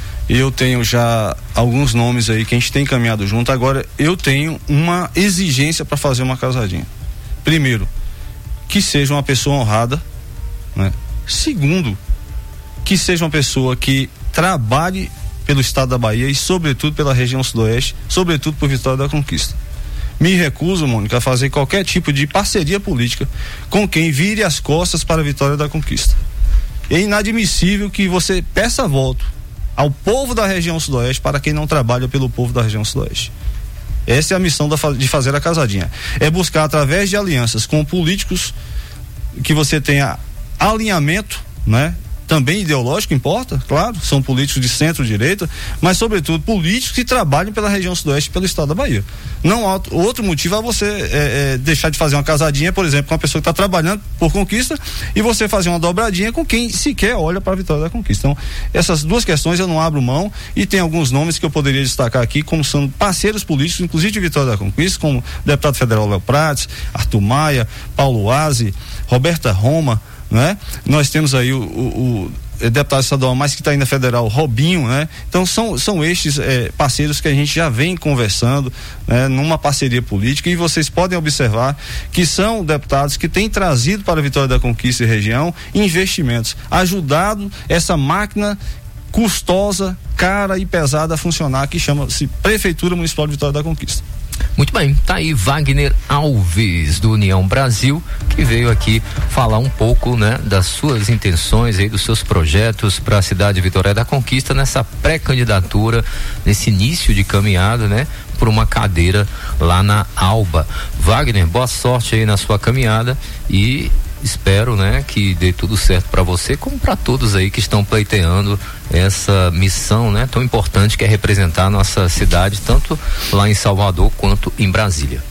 Eu tenho já alguns nomes aí que a gente tem caminhado junto. Agora, eu tenho uma exigência para fazer uma casadinha. Primeiro, que seja uma pessoa honrada, né? Segundo, que seja uma pessoa que trabalhe pelo estado da Bahia e sobretudo pela região sudoeste, sobretudo por Vitória da Conquista. Me recuso, Mônica, a fazer qualquer tipo de parceria política com quem vire as costas para a Vitória da Conquista. É inadmissível que você peça voto ao povo da região sudoeste para quem não trabalha pelo povo da região sudoeste. Essa é a missão de fazer a casadinha. É buscar, através de alianças com políticos, que você tenha alinhamento, né? Também ideológico importa, claro, são políticos de centro-direita, mas sobretudo políticos que trabalham pela região sudoeste e pelo estado da Bahia. Não há outro motivo a você deixar de fazer uma casadinha, por exemplo, com uma pessoa que está trabalhando por Conquista e você fazer uma dobradinha com quem sequer olha para a Vitória da Conquista. Então, essas duas questões eu não abro mão e tem alguns nomes que eu poderia destacar aqui como sendo parceiros políticos, inclusive de Vitória da Conquista, como o deputado federal Léo Prates, Arthur Maia, Paulo Aze, Roberta Roma, né? Nós temos aí o deputado estadual, mas que está ainda federal, Robinho, né? Então são estes parceiros que a gente já vem conversando, né? Numa parceria política, e vocês podem observar que são deputados que têm trazido para a Vitória da Conquista e região investimentos, ajudado essa máquina custosa, cara e pesada a funcionar, que chama-se Prefeitura Municipal de Vitória da Conquista. Muito bem, tá aí Wagner Alves do União Brasil, que veio aqui falar um pouco, né, das suas intenções aí, dos seus projetos para a cidade de Vitória da Conquista nessa pré-candidatura, nesse início de caminhada, né, por uma cadeira lá na Alba. Wagner, boa sorte aí na sua caminhada e espero, né, que dê tudo certo para você, como para todos aí que estão pleiteando essa missão, né, tão importante, que é representar a nossa cidade, tanto lá em Salvador quanto em Brasília.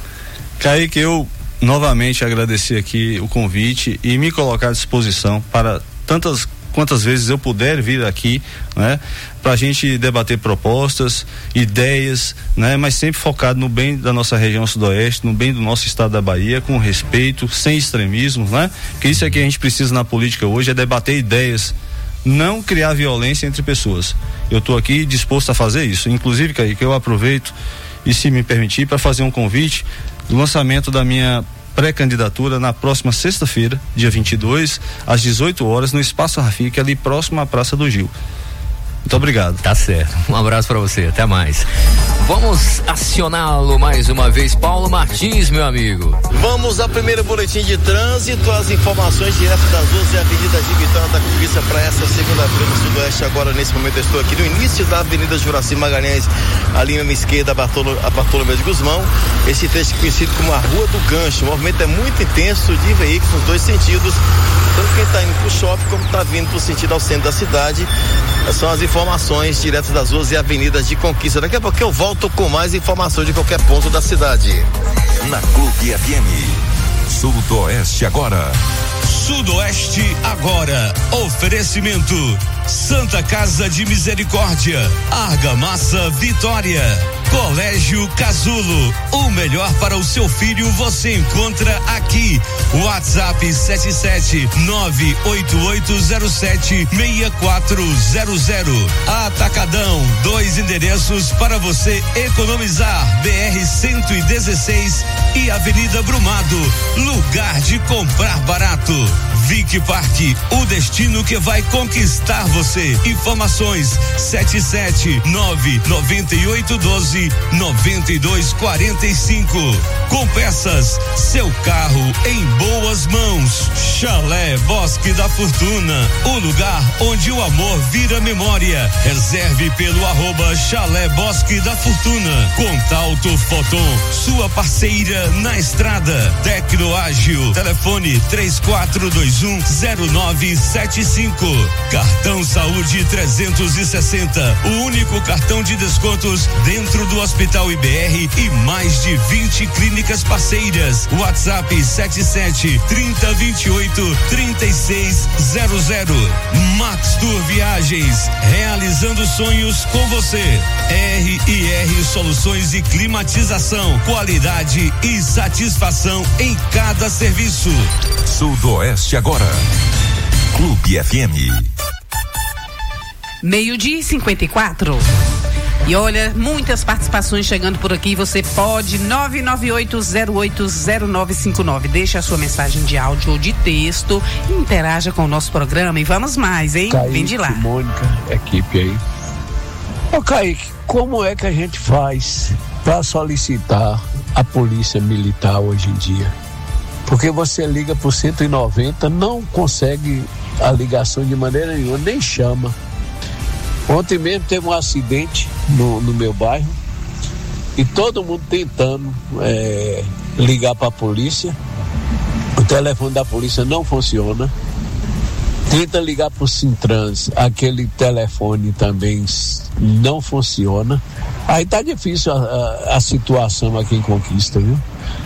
Kaique, eu novamente agradecer aqui o convite e me colocar à disposição para quantas vezes eu puder vir aqui, né, para a gente debater propostas, ideias, né, mas sempre focado no bem da nossa região sudoeste, no bem do nosso estado da Bahia, com respeito, sem extremismos, né? Porque isso é que a gente precisa na política hoje, é debater ideias, não criar violência entre pessoas. Eu estou aqui disposto a fazer isso. Inclusive, Kaique, eu aproveito e, se me permitir, para fazer um convite do lançamento da minha pré-candidatura na próxima sexta-feira, dia 22, às 18 horas, no Espaço Rafik, ali próximo à Praça do Gil. Muito obrigado. Tá certo. Um abraço para você. Até mais. Vamos acioná-lo mais uma vez, Paulo Martins, meu amigo. Vamos ao primeiro boletim de trânsito, as informações direto das ruas e avenidas de Vitória da Conquista para essa segunda-feira no Sudoeste. Agora, nesse momento, eu estou aqui no início da Avenida Juraci Magalhães, ali na minha esquerda, a Bartolomeu de Guzmão. Esse trecho é conhecido como a Rua do Gancho. O movimento é muito intenso de veículos nos dois sentidos, tanto quem está indo para o shopping como está vindo para o sentido ao centro da cidade. São as informações diretas das ruas e avenidas de Conquista. Daqui a pouco eu volto com mais informações de qualquer ponto da cidade. Na Clube FM. Sudoeste agora. Sudoeste agora. Oferecimento: Santa Casa de Misericórdia, Argamassa Vitória, Colégio Casulo. O melhor para o seu filho você encontra aqui. WhatsApp 77988076400. Atacadão, 2 endereços para você economizar: BR-116 e Avenida Brumado. Lugar de comprar barato. Vic Parque, o destino que vai conquistar você. Informações 77998129245. Com peças, seu carro em boas mãos. Chalé Bosque da Fortuna, o lugar onde o amor vira memória. Reserve pelo @Chalé Bosque da Fortuna. Contalto Foton, sua parceira na estrada. Tecnoágil, telefone 34210975. Cartão Saúde 360, o único cartão de descontos dentro dentro do Hospital IBR e mais de 20 clínicas parceiras. WhatsApp 77-3028-3600. Max Tour Viagens, realizando sonhos com você. R&R Soluções e Climatização, qualidade e satisfação em cada serviço. Sudoeste agora. Clube FM. 12:54. E olha, muitas participações chegando por aqui. Você pode 998080959. Deixa a sua mensagem de áudio ou de texto e interaja com o nosso programa. E vamos mais, hein? Kaique, vem de lá. Mônica, equipe aí. Ô Kaique, como é que a gente faz para solicitar a polícia militar hoje em dia? Porque você liga pro 190, não consegue a ligação de maneira nenhuma, nem chama. Ontem mesmo teve um acidente no meu bairro e todo mundo tentando ligar para a polícia. O telefone da polícia não funciona. Tenta ligar para o Sintrans, aquele telefone também não funciona. Aí tá difícil a situação aqui em Conquista, viu?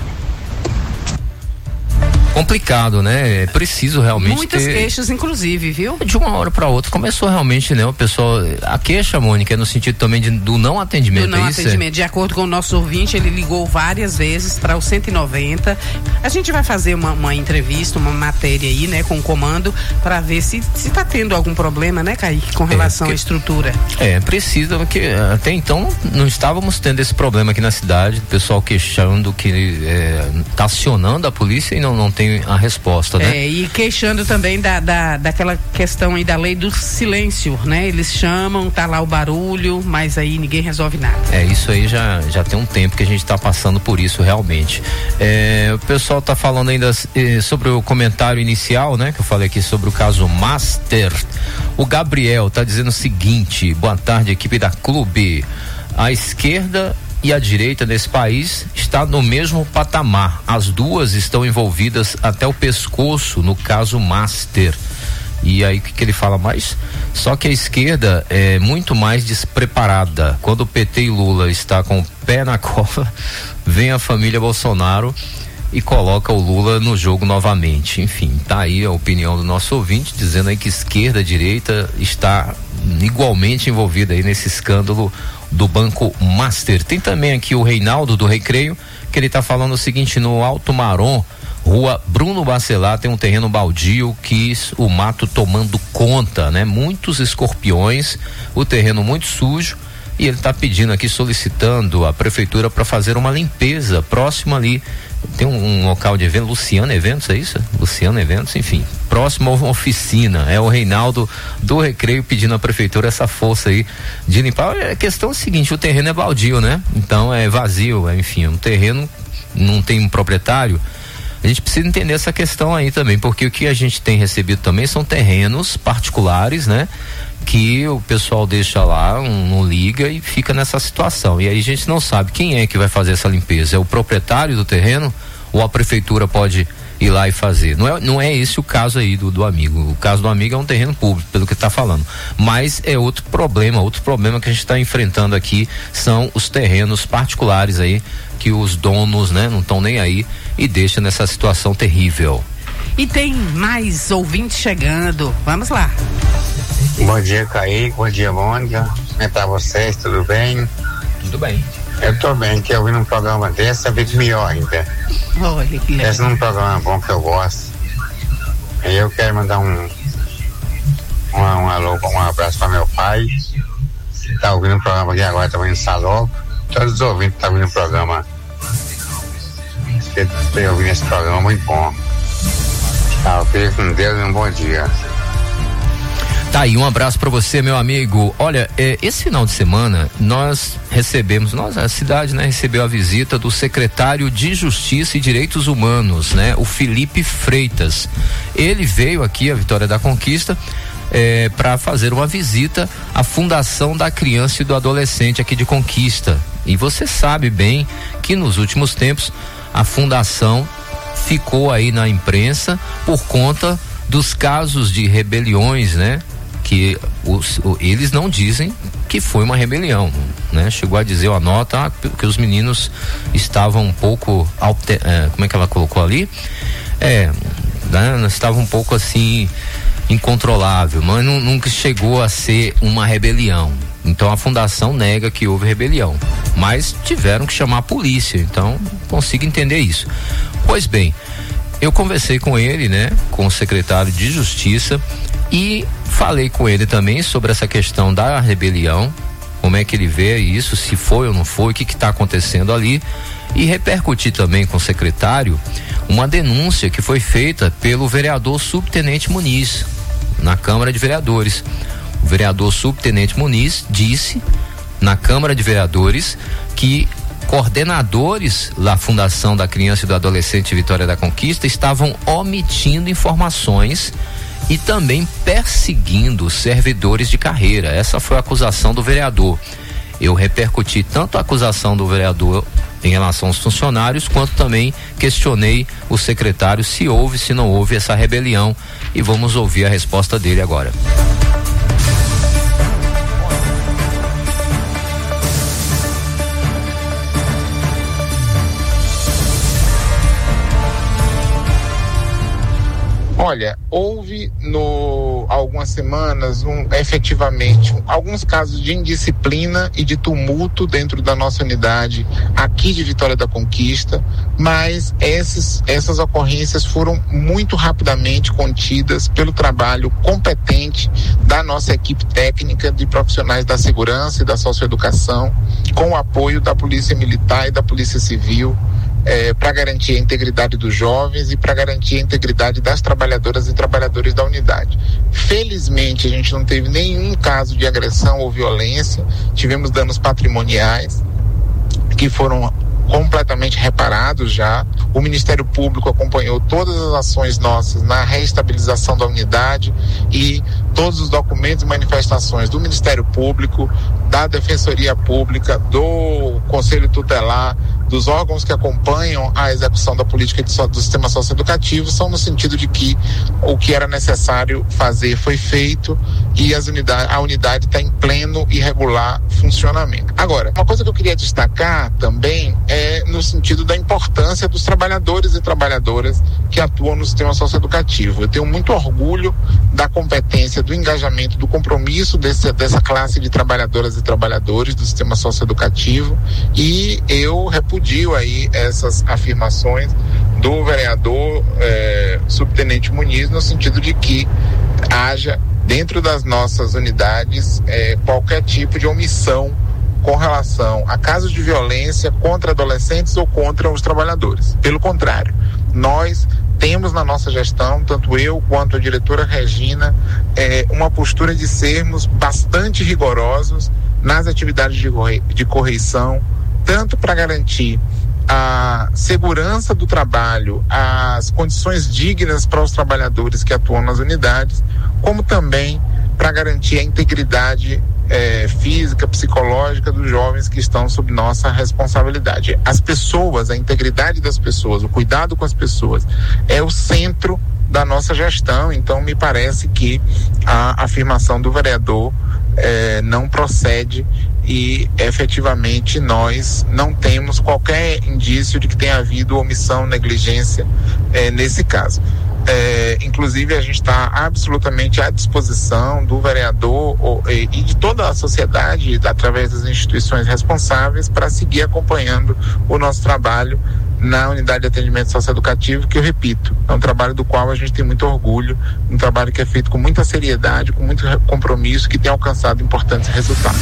Complicado, né? É preciso realmente muitas queixas, inclusive, viu? De uma hora para outra começou realmente, né? O pessoal, a queixa, Mônica, é no sentido também do não atendimento. Do não atendimento. De acordo com o nosso ouvinte, ele ligou várias vezes para o 190. A gente vai fazer uma entrevista, uma matéria aí, né? Com o comando, para ver se tá tendo algum problema, né, Kaique, com relação à estrutura. Precisa, porque até então não estávamos tendo esse problema aqui na cidade, o pessoal queixando que tá acionando a polícia e não tem a resposta, né? E queixando também daquela questão aí da lei do silêncio, né? Eles chamam, tá lá o barulho, mas aí ninguém resolve nada. Isso aí já tem um tempo que a gente tá passando por isso realmente. O pessoal tá falando ainda sobre o comentário inicial, né? Que eu falei aqui sobre o caso Master. O Gabriel tá dizendo o seguinte: boa tarde, equipe da Clube. A esquerda e a direita desse país está no mesmo patamar. As duas estão envolvidas até o pescoço no caso Master. E aí o que ele fala mais? Só que a esquerda é muito mais despreparada. Quando o PT e Lula está com o pé na cova, vem a família Bolsonaro e coloca o Lula no jogo novamente. Enfim, tá aí a opinião do nosso ouvinte, dizendo aí que esquerda e direita está igualmente envolvida aí nesse escândalo do Banco Master. Tem também aqui o Reinaldo do Recreio, que ele tá falando o seguinte: no Alto Marom, rua Bruno Bacelar, tem um terreno baldio que o mato tomando conta, né? Muitos escorpiões, o terreno muito sujo, e ele tá pedindo aqui, solicitando a prefeitura para fazer uma limpeza próximo ali. Tem um local de evento, Luciano Eventos, é isso? Luciano Eventos, enfim, próximo a uma oficina. É o Reinaldo do Recreio pedindo à prefeitura essa força aí de limpar. A questão é a seguinte: o terreno é baldio, né? Então é vazio, enfim, um terreno não tem um proprietário. A gente precisa entender essa questão aí também, porque o que a gente tem recebido também são terrenos particulares, né? Que o pessoal deixa lá, não liga e fica nessa situação. E aí a gente não sabe quem é que vai fazer essa limpeza. É o proprietário do terreno ou a prefeitura pode ir lá e fazer? Não é esse o caso aí do amigo. O caso do amigo é um terreno público, pelo que está falando. Mas é outro problema que a gente está enfrentando aqui são os terrenos particulares aí, que os donos, né, não estão nem aí e deixam nessa situação terrível. E tem mais ouvintes chegando. Vamos lá. Bom dia, Kaique. Bom dia, Mônica. Como é pra vocês? Tudo bem? Tudo bem. Eu tô bem, que eu vi num programa desse, a vida melhor ainda. Olha que legal. Esse é um programa bom que eu gosto. E eu quero mandar um alô, um abraço para meu pai, que tá ouvindo o programa aqui agora, tá ouvindo Salop. Todos os ouvintes que tá ouvindo o programa. Estou ouvindo esse programa muito bom. Tá, ok? Com Deus e um bom dia. Tá aí, um abraço para você, meu amigo. Olha, esse final de semana nós recebemos, a cidade, né, recebeu a visita do secretário de Justiça e Direitos Humanos, né, o Felipe Freitas. Ele veio aqui a Vitória da Conquista para fazer uma visita à Fundação da Criança e do Adolescente aqui de Conquista. E você sabe bem que nos últimos tempos a fundação ficou aí na imprensa por conta dos casos de rebeliões, né? Que eles não dizem que foi uma rebelião, né? Chegou a dizer a nota que os meninos estavam um pouco como é que ela colocou ali? Né? Estavam um pouco assim incontrolável, mas nunca chegou a ser uma rebelião. Então a fundação nega que houve rebelião, mas tiveram que chamar a polícia, então consigo entender isso. Pois bem, eu conversei com ele, né, com o secretário de Justiça, e falei com ele também sobre essa questão da rebelião, como é que ele vê isso, se foi ou não foi, o que está acontecendo ali, e repercuti também com o secretário uma denúncia que foi feita pelo vereador Subtenente Muniz na Câmara de Vereadores. O vereador Subtenente Muniz disse na Câmara de Vereadores que coordenadores da Fundação da Criança e do Adolescente Vitória da Conquista estavam omitindo informações e também perseguindo servidores de carreira. Essa foi a acusação do vereador. Eu repercuti tanto a acusação do vereador em relação aos funcionários, quanto também questionei o secretário se houve, se não houve essa rebelião, e vamos ouvir a resposta dele agora. Olha, houve algumas semanas efetivamente alguns casos de indisciplina e de tumulto dentro da nossa unidade aqui de Vitória da Conquista, mas essas ocorrências foram muito rapidamente contidas pelo trabalho competente da nossa equipe técnica de profissionais da segurança e da socioeducação, com o apoio da Polícia Militar e da Polícia Civil, para garantir a integridade dos jovens e para garantir a integridade das trabalhadoras e trabalhadores da unidade. Felizmente, a gente não teve nenhum caso de agressão ou violência, tivemos danos patrimoniais que foram completamente reparados já. O Ministério Público acompanhou todas as ações nossas na reestabilização da unidade, e todos os documentos e manifestações do Ministério Público, da Defensoria Pública, do Conselho Tutelar, dos órgãos que acompanham a execução da política do sistema socioeducativo são no sentido de que o que era necessário fazer foi feito e a unidade está em pleno e regular funcionamento. Agora, uma coisa que eu queria destacar também é no sentido da importância dos trabalhadores e trabalhadoras que atuam no sistema socioeducativo. Eu tenho muito orgulho da competência, do engajamento, do compromisso dessa classe de trabalhadoras e trabalhadores do sistema socioeducativo, e eu repudio aí essas afirmações do vereador Subtenente Muniz, no sentido de que haja dentro das nossas unidades qualquer tipo de omissão com relação a casos de violência contra adolescentes ou contra os trabalhadores. Pelo contrário, nós temos na nossa gestão, tanto eu quanto a diretora Regina, uma postura de sermos bastante rigorosos nas atividades de correição, tanto para garantir a segurança do trabalho, as condições dignas para os trabalhadores que atuam nas unidades, como também para garantir a integridade física, psicológica dos jovens que estão sob nossa responsabilidade. As pessoas, a integridade das pessoas, o cuidado com as pessoas é o centro da nossa gestão, então me parece que a afirmação do vereador não procede, e efetivamente nós não temos qualquer indício de que tenha havido omissão, negligência nesse caso. Inclusive a gente está absolutamente à disposição do vereador e de toda a sociedade, através das instituições responsáveis, para seguir acompanhando o nosso trabalho na unidade de atendimento socioeducativo, que eu repito, é um trabalho do qual a gente tem muito orgulho, um trabalho que é feito com muita seriedade, com muito compromisso, que tem alcançado importantes resultados.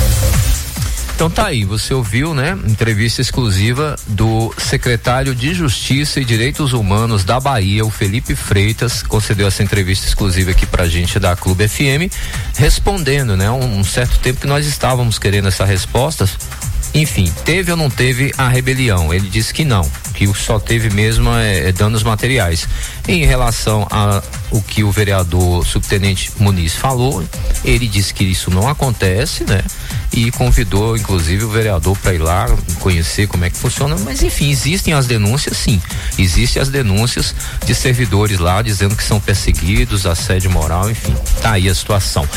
Então tá aí, você ouviu, né? Entrevista exclusiva do secretário de Justiça e Direitos Humanos da Bahia, o Felipe Freitas, concedeu essa entrevista exclusiva aqui pra gente da Clube FM, respondendo, né? Um certo tempo que nós estávamos querendo essa resposta. Enfim, teve ou não teve a rebelião? Ele disse que não, que só teve mesmo danos materiais. Em relação a o que o vereador Subtenente Muniz falou, ele disse que isso não acontece, né? e convidou inclusive o vereador para ir lá conhecer como é que funciona, mas enfim, existem as denúncias, sim, existem as denúncias de servidores lá dizendo que são perseguidos, assédio moral, enfim, tá aí a situação.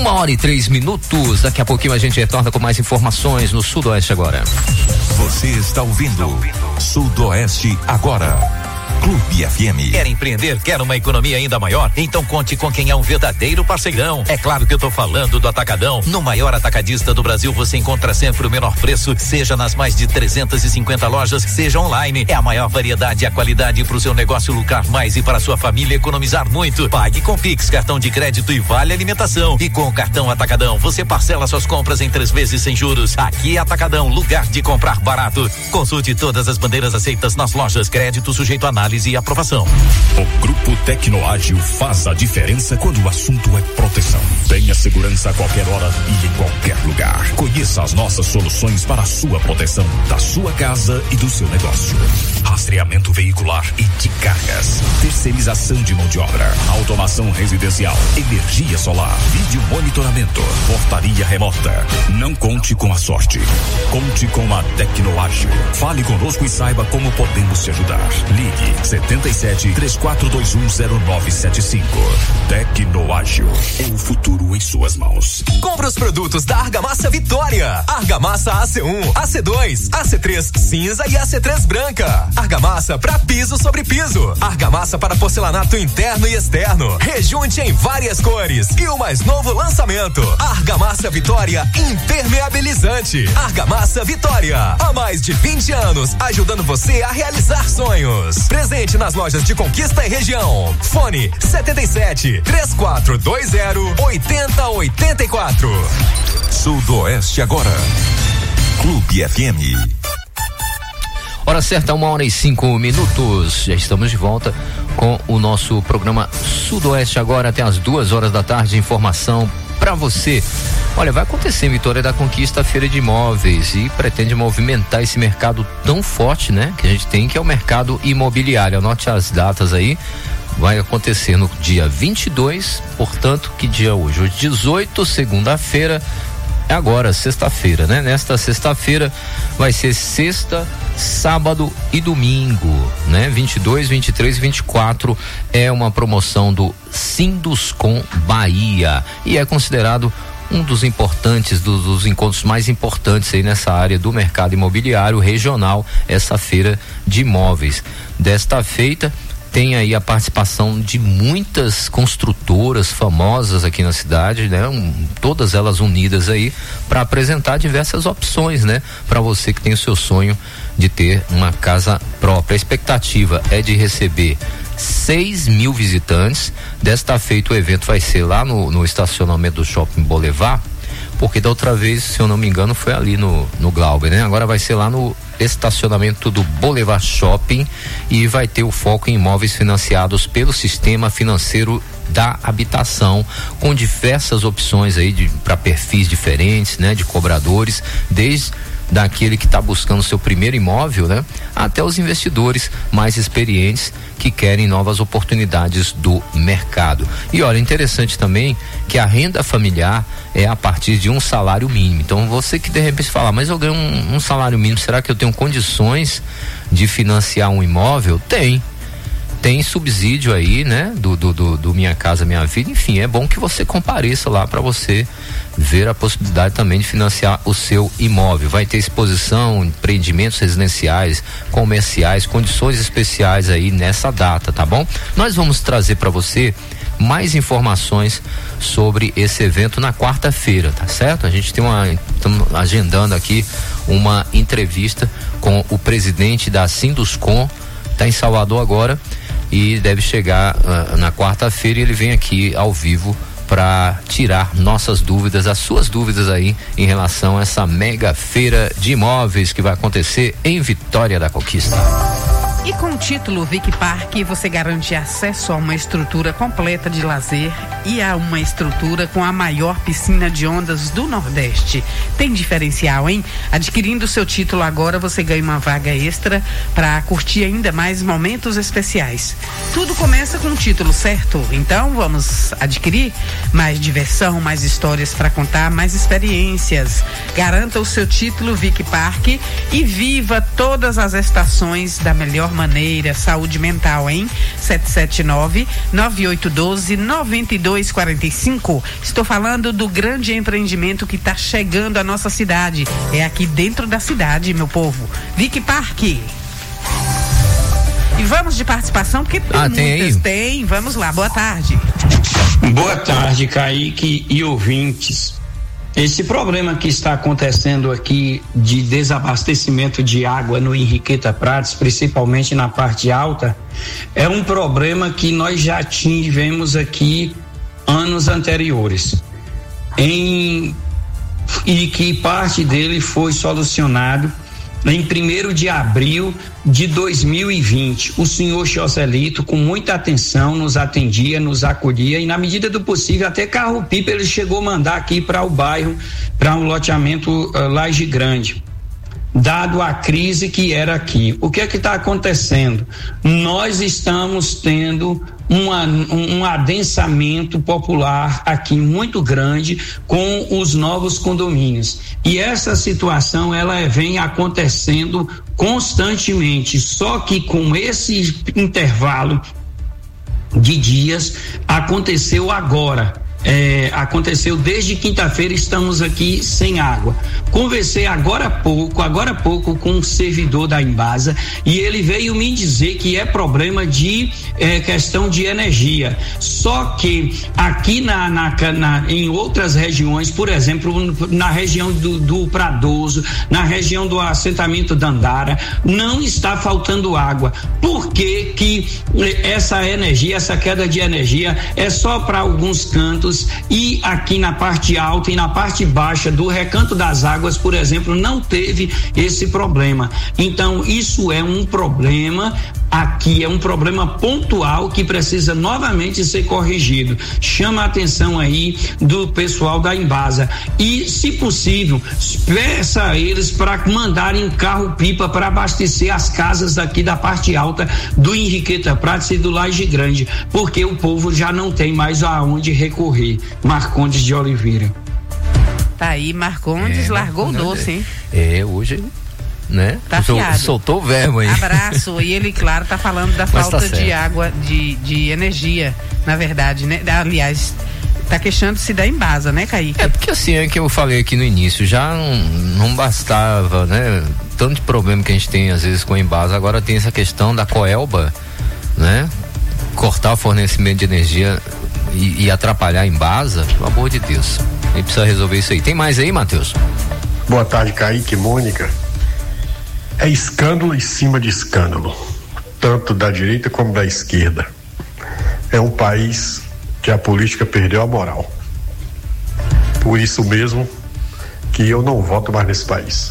1h03, daqui a pouquinho a gente retorna com mais informações no Sudoeste Agora. Você está ouvindo Sudoeste Agora. Clube FM. Quer empreender? Quer uma economia ainda maior? Então conte com quem é um verdadeiro parceirão. É claro que eu tô falando do Atacadão. No maior atacadista do Brasil, você encontra sempre o menor preço, seja nas mais de 350 lojas, seja online. É a maior variedade e a qualidade para o seu negócio lucrar mais e para a sua família economizar muito. Pague com Pix, cartão de crédito e vale alimentação. E com o cartão Atacadão, você parcela suas compras em 3 vezes sem juros. Aqui é Atacadão, lugar de comprar barato. Consulte todas as bandeiras aceitas nas lojas. Crédito sujeito a análise e aprovação. O Grupo Tecnoágil faz a diferença quando o assunto é proteção. Tenha segurança a qualquer hora e em qualquer lugar. Conheça as nossas soluções para a sua proteção, da sua casa e do seu negócio. Rastreamento veicular e de cargas. Terceirização de mão de obra. Automação residencial. Energia solar. Vídeo monitoramento. Portaria remota. Não conte com a sorte. Conte com a Tecnoágil. Fale conosco e saiba como podemos te ajudar. Ligue 77 34210975. Tecnoágil. É o futuro em suas mãos. Compre os produtos da Argamassa Vitória. Argamassa AC1, AC2, AC3 cinza e AC3 branca. Argamassa para piso sobre piso. Argamassa para porcelanato interno e externo. Rejunte em várias cores. E o mais novo lançamento: Argamassa Vitória impermeabilizante. Argamassa Vitória. Há mais de 20 anos ajudando você a realizar sonhos. Presente nas lojas de Conquista e região. Fone 77 3420 8084. Sudoeste Agora. Clube FM. Hora certa, 1h05. Já estamos de volta com o nosso programa Sudoeste Agora até as 2 da tarde. Informação para você. Olha, vai acontecer em Vitória da Conquista a Feira de Imóveis e pretende movimentar esse mercado tão forte, né? Que a gente tem, que é o mercado imobiliário. Anote as datas aí. Vai acontecer no dia 22, portanto, que dia é hoje? Hoje 18, segunda-feira. É agora, sexta-feira, né? Nesta sexta-feira vai ser sexta, sábado e domingo, né? 22, 23 e 24 é uma promoção do Sinduscom Bahia e é considerado um dos importantes, dos encontros mais importantes aí nessa área do mercado imobiliário regional, essa feira de imóveis. Desta feita tem aí a participação de muitas construtoras famosas aqui na cidade, né? Todas elas unidas aí para apresentar diversas opções, né? Para você que tem o seu sonho de ter uma casa própria. A expectativa é de receber 6.000 visitantes. Desta feita o evento vai ser lá no estacionamento do Shopping Boulevard, porque da outra vez, se eu não me engano, foi ali no Glauber, né? Agora vai ser lá no estacionamento do Boulevard Shopping e vai ter o foco em imóveis financiados pelo sistema financeiro da habitação, com diversas opções aí para perfis diferentes, né? De cobradores, desde daquele que está buscando seu primeiro imóvel, né? Até os investidores mais experientes que querem novas oportunidades do mercado. E olha, interessante também que a renda familiar é a partir de um salário mínimo. Então você que de repente fala, mas eu ganho um salário mínimo, será que eu tenho condições de financiar um imóvel? Tem subsídio aí, né? Do Minha Casa Minha Vida. Enfim, é bom que você compareça lá para você ver a possibilidade também de financiar o seu imóvel. Vai ter exposição, empreendimentos residenciais, comerciais, condições especiais aí nessa data, tá bom? Nós vamos trazer para você mais informações sobre esse evento na quarta-feira, tá certo? A gente estamos agendando aqui uma entrevista com o presidente da Sinduscom, tá em Salvador agora e deve chegar na quarta-feira, e ele vem aqui ao vivo para tirar nossas dúvidas, as suas dúvidas aí em relação a essa mega feira de imóveis que vai acontecer em Vitória da Conquista. E com o título Vic Park, você garante acesso a uma estrutura completa de lazer e a uma estrutura com a maior piscina de ondas do Nordeste. Tem diferencial, hein? Adquirindo seu título agora, você ganha uma vaga extra para curtir ainda mais momentos especiais. Tudo começa com o título, certo? Então vamos adquirir mais diversão, mais histórias para contar, mais experiências. Garanta o seu título Vic Park e viva todas as estações da melhor maneira. Saúde mental, hein? 779-9812-9245. Estou falando do grande empreendimento que está chegando à nossa cidade. É aqui dentro da cidade, meu povo. Vic Park. E vamos de participação, porque tem muitas. Tem. Vamos lá, boa tarde. Boa tarde, Kaique e ouvintes. Esse problema que está acontecendo aqui de desabastecimento de água no Henriqueta Prates, principalmente na parte alta, é um problema que nós já tivemos aqui anos anteriores. E que parte dele foi solucionado em 1º de abril de 2020. O senhor Joselito, com muita atenção, nos atendia, nos acolhia e, na medida do possível, até carro-pipa ele chegou a mandar aqui para o bairro, para um loteamento Laje Grande. Dado a crise que era aqui, o que é que está acontecendo? Nós estamos tendo um adensamento popular aqui muito grande com os novos condomínios, e essa situação ela vem acontecendo constantemente, só que com esse intervalo de dias aconteceu agora. Aconteceu desde quinta-feira, estamos aqui sem água. Conversei agora há pouco com um servidor da Embasa e ele veio me dizer que é problema de questão de energia. Só que aqui em outras regiões, por exemplo, na região do Pradoso, na região do assentamento Dandara, não está faltando água. Por que essa energia, essa queda de energia é só para alguns cantos? E aqui na parte alta e na parte baixa do Recanto das Águas, por exemplo, não teve esse problema. Então, isso é um problema aqui, é um problema pontual que precisa novamente ser corrigido. Chama a atenção aí do pessoal da Embasa e, se possível, peça a eles para mandarem carro-pipa para abastecer as casas aqui da parte alta do Henriqueta Prates e do Laje Grande, porque o povo já não tem mais aonde recorrer. Marcondes de Oliveira. Tá aí, Marcondes largou o doce, hein? Hoje, né? Tá fiado. Soltou o verbo aí. Abraço. E ele, claro, tá falando da falta de água, de energia, na verdade, né? Aliás, tá queixando-se da Embasa, né, Kaique? É porque assim, é que eu falei aqui no início, já não bastava, né? Tanto de problema que a gente tem às vezes com a Embasa, agora tem essa questão da Coelba, né? Cortar o fornecimento de energia e atrapalhar a Embasa, pelo amor de Deus. A gente precisa resolver isso aí. Tem mais aí, Matheus? Boa tarde, Kaique, Mônica. É escândalo em cima de escândalo, tanto da direita como da esquerda. É um país que a política perdeu a moral. Por isso mesmo que eu não voto mais nesse país.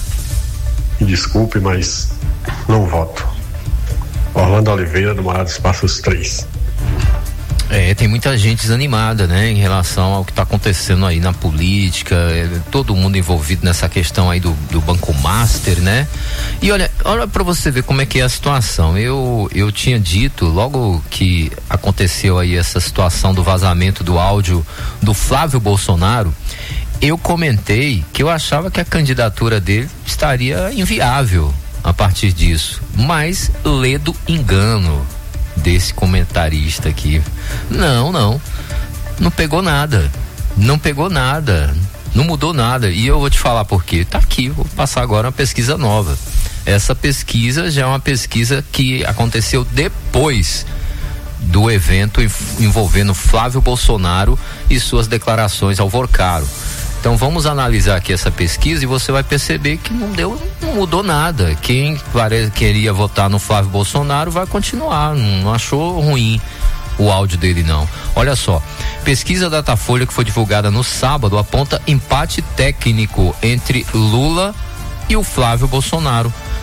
Me desculpe, mas não voto. Orlando Oliveira, do Morados Passos 3. Tem muita gente desanimada, né, em relação ao que está acontecendo aí na política, todo mundo envolvido nessa questão aí do Banco Master, né? E olha para você ver como é que é a situação. Eu tinha dito, logo que aconteceu aí essa situação do vazamento do áudio do Flávio Bolsonaro, eu comentei que eu achava que a candidatura dele estaria inviável a partir disso, mas ledo engano desse comentarista aqui. Não pegou nada, não mudou nada, e eu vou te falar por quê. Tá aqui, vou passar agora uma pesquisa nova. Essa pesquisa já é uma pesquisa que aconteceu depois do evento envolvendo Flávio Bolsonaro e suas declarações ao Vorcaro. Então vamos analisar aqui essa pesquisa e você vai perceber que não mudou nada. Quem queria votar no Flávio Bolsonaro vai continuar, não achou ruim o áudio dele não. Olha só, pesquisa Datafolha que foi divulgada no sábado aponta empate técnico entre Lula e o Flávio Bolsonaro.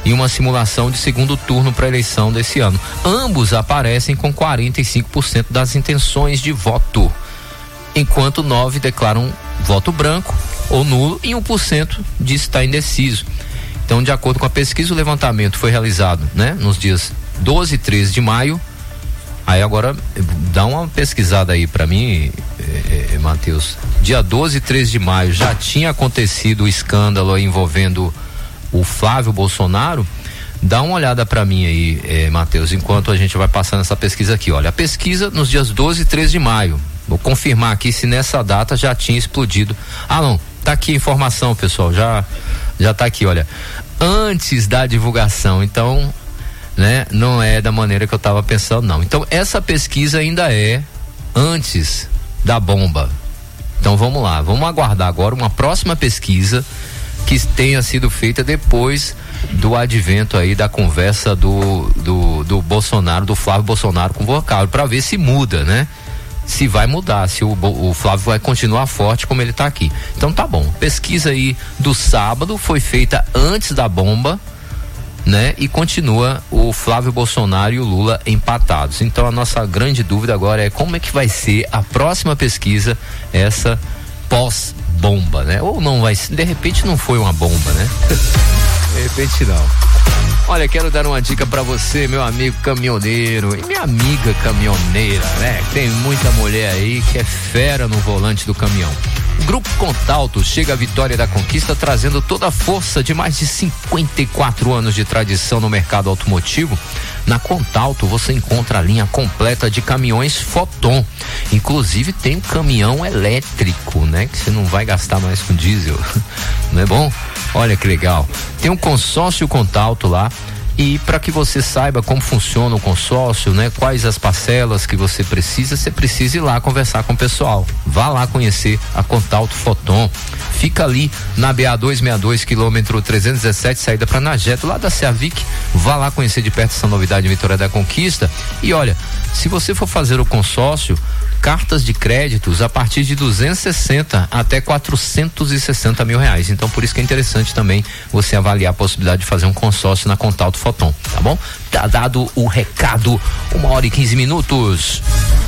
e uma simulação de segundo turno para a eleição desse ano. Ambos aparecem com 45% das intenções de voto, enquanto 9 declaram voto branco ou nulo e 1% diz estar indeciso. Então, de acordo com a pesquisa, o levantamento foi realizado, né, nos dias 12 e 13 de maio. Aí agora dá uma pesquisada aí para mim, Matheus. Dia 12 e 13 de maio já tinha acontecido o escândalo envolvendo o Flávio Bolsonaro. Dá uma olhada para mim aí, Matheus, enquanto a gente vai passando essa pesquisa aqui. Olha, a pesquisa nos dias 12 e 13 de maio. Vou confirmar aqui se nessa data já tinha explodido. Ah, não, tá aqui a informação, pessoal, já tá aqui, olha. Antes da divulgação, então, né, não é da maneira que eu tava pensando, não. Então, essa pesquisa ainda é antes da bomba. Então, vamos lá, vamos aguardar agora uma próxima pesquisa que tenha sido feita depois do advento aí da conversa do Bolsonaro, do Flávio Bolsonaro com o Vocário, para ver se muda, né? Se vai mudar, se o Flávio vai continuar forte como ele tá aqui. Então tá bom, pesquisa aí do sábado foi feita antes da bomba, né? E continua o Flávio Bolsonaro e o Lula empatados. Então a nossa grande dúvida agora é como é que vai ser a próxima pesquisa, essa pós-bomba, né? Ou não vai, de repente não foi uma bomba, né? De repente não. Olha, quero dar uma dica pra você, meu amigo caminhoneiro e minha amiga caminhoneira, né? Tem muita mulher aí que é fera no volante do caminhão. O Grupo Contalto chega à Vitória da Conquista trazendo toda a força de mais de 54 anos de tradição no mercado automotivo. Na Contalto você encontra a linha completa de caminhões Foton. Inclusive tem um caminhão elétrico, né? Que você não vai gastar mais com diesel. Não é bom? Olha que legal. Tem um consórcio Contalto lá. E para que você saiba como funciona o consórcio, né? Quais as parcelas que você precisa ir lá conversar com o pessoal. Vá lá conhecer a Contalto Foton. Fica ali na BA-262, quilômetro 317, saída para Nageto, lá da Ceavic. Vá lá conhecer de perto essa novidade em Vitória da Conquista. E olha, se você for fazer o consórcio, cartas de créditos a partir de 260 até 460 mil reais. Então, por isso que é interessante também você avaliar a possibilidade de fazer um consórcio na Contalto Foton, tá bom? Tá dado o recado, 1h15.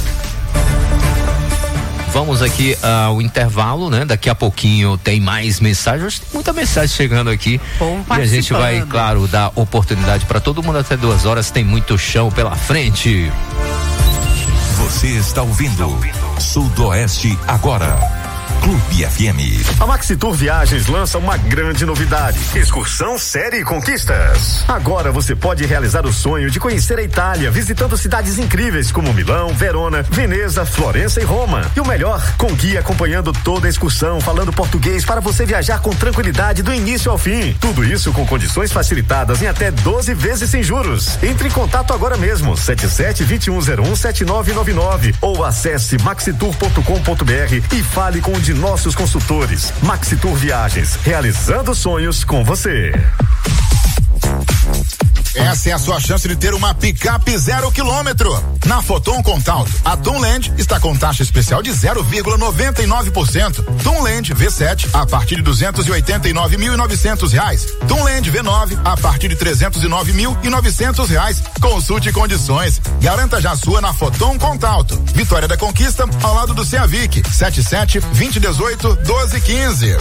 Vamos aqui ao intervalo, né? Daqui a pouquinho tem mais mensagens, tem muita mensagem chegando aqui. E a gente vai, claro, dar oportunidade para todo mundo até 2 horas, tem muito chão pela frente. Você está ouvindo Sudoeste agora. Clube FM. A Maxitur Viagens lança uma grande novidade: excursão série Conquistas. Agora você pode realizar o sonho de conhecer a Itália, visitando cidades incríveis como Milão, Verona, Veneza, Florença e Roma. E o melhor, com guia acompanhando toda a excursão, falando português para você viajar com tranquilidade do início ao fim. Tudo isso com condições facilitadas em até 12 vezes sem juros. Entre em contato agora mesmo, 77-2101-7999 ou acesse maxitur.com.br e fale com um de nossos consultores. Maxitur Viagens, realizando sonhos com você. Essa é a sua chance de ter uma picape 0 quilômetro. Na Foton Contalto, a Tunland está com taxa especial de 0,99%. Tunland V7 a partir de R$289.900. Tunland V9 a partir de R$309.900. Consulte condições. Garanta já a sua na Foton Contalto. Vitória da Conquista, ao lado do Ceavic. 77-2018-1215.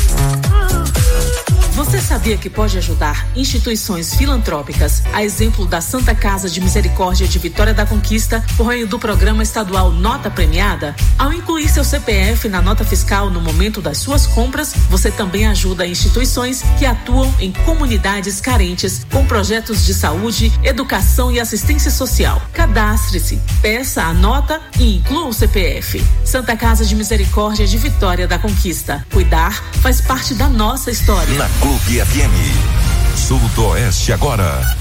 Você sabia que pode ajudar instituições filantrópicas, a exemplo da Santa Casa de Misericórdia de Vitória da Conquista, por meio do programa estadual Nota Premiada? Ao incluir seu CPF na nota fiscal no momento das suas compras, você também ajuda instituições que atuam em comunidades carentes com projetos de saúde, educação e assistência social. Cadastre-se, peça a nota e inclua o CPF. Santa Casa de Misericórdia de Vitória da Conquista. Cuidar faz parte da nossa história. Na Clube FM. Sudoeste agora.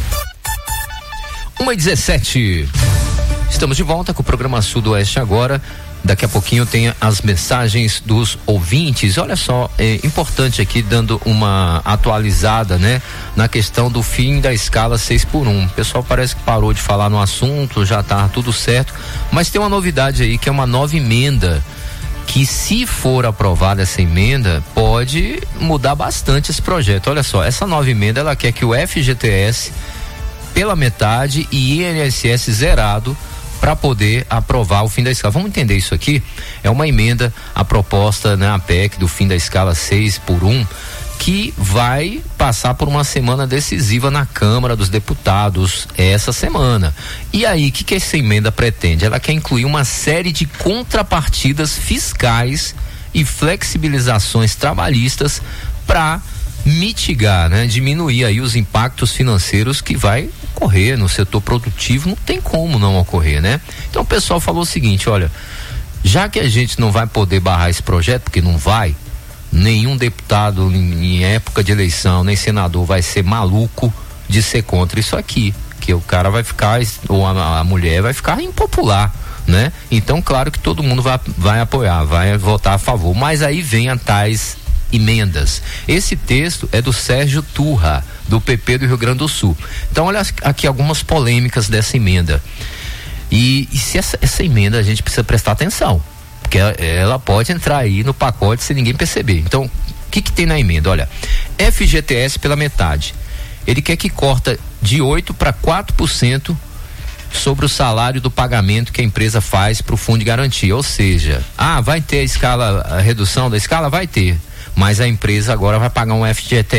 1h17. Estamos de volta com o programa Sudoeste agora. Daqui a pouquinho tem as mensagens dos ouvintes. Olha só, é importante aqui, dando uma atualizada, né? Na questão do fim da escala 6x1. O pessoal parece que parou de falar no assunto, já tá tudo certo. Mas tem uma novidade aí, que é uma nova emenda que, se for aprovada essa emenda, pode mudar bastante esse projeto. Olha só, essa nova emenda, ela quer que o FGTS pela metade e INSS zerado para poder aprovar o fim da escala. Vamos entender isso aqui? É uma emenda, a proposta, né, a PEC do fim da escala 6x1, que vai passar por uma semana decisiva na Câmara dos Deputados essa semana. E aí, o que essa emenda pretende? Ela quer incluir uma série de contrapartidas fiscais e flexibilizações trabalhistas para mitigar, né, diminuir aí os impactos financeiros que vai ocorrer no setor produtivo. Não tem como não ocorrer, né? Então o pessoal falou o seguinte: olha, já que a gente não vai poder barrar esse projeto, porque não vai, nenhum deputado em época de eleição, nem senador vai ser maluco de ser contra isso aqui, que o cara vai ficar, ou a mulher vai ficar impopular, né? Então, claro que todo mundo vai apoiar, vai votar a favor, mas aí vem a tais emendas. Esse texto é do Sérgio Turra, do PP do Rio Grande do Sul. Então, olha aqui algumas polêmicas dessa emenda. E se essa emenda, a gente precisa prestar atenção, porque ela pode entrar aí no pacote sem ninguém perceber. Então, o que tem na emenda? Olha, FGTS pela metade. Ele quer que corta de 8% para 4% sobre o salário do pagamento que a empresa faz para o fundo de garantia. Ou seja, vai ter a redução da escala? Vai ter. Mas a empresa agora vai pagar um FGTS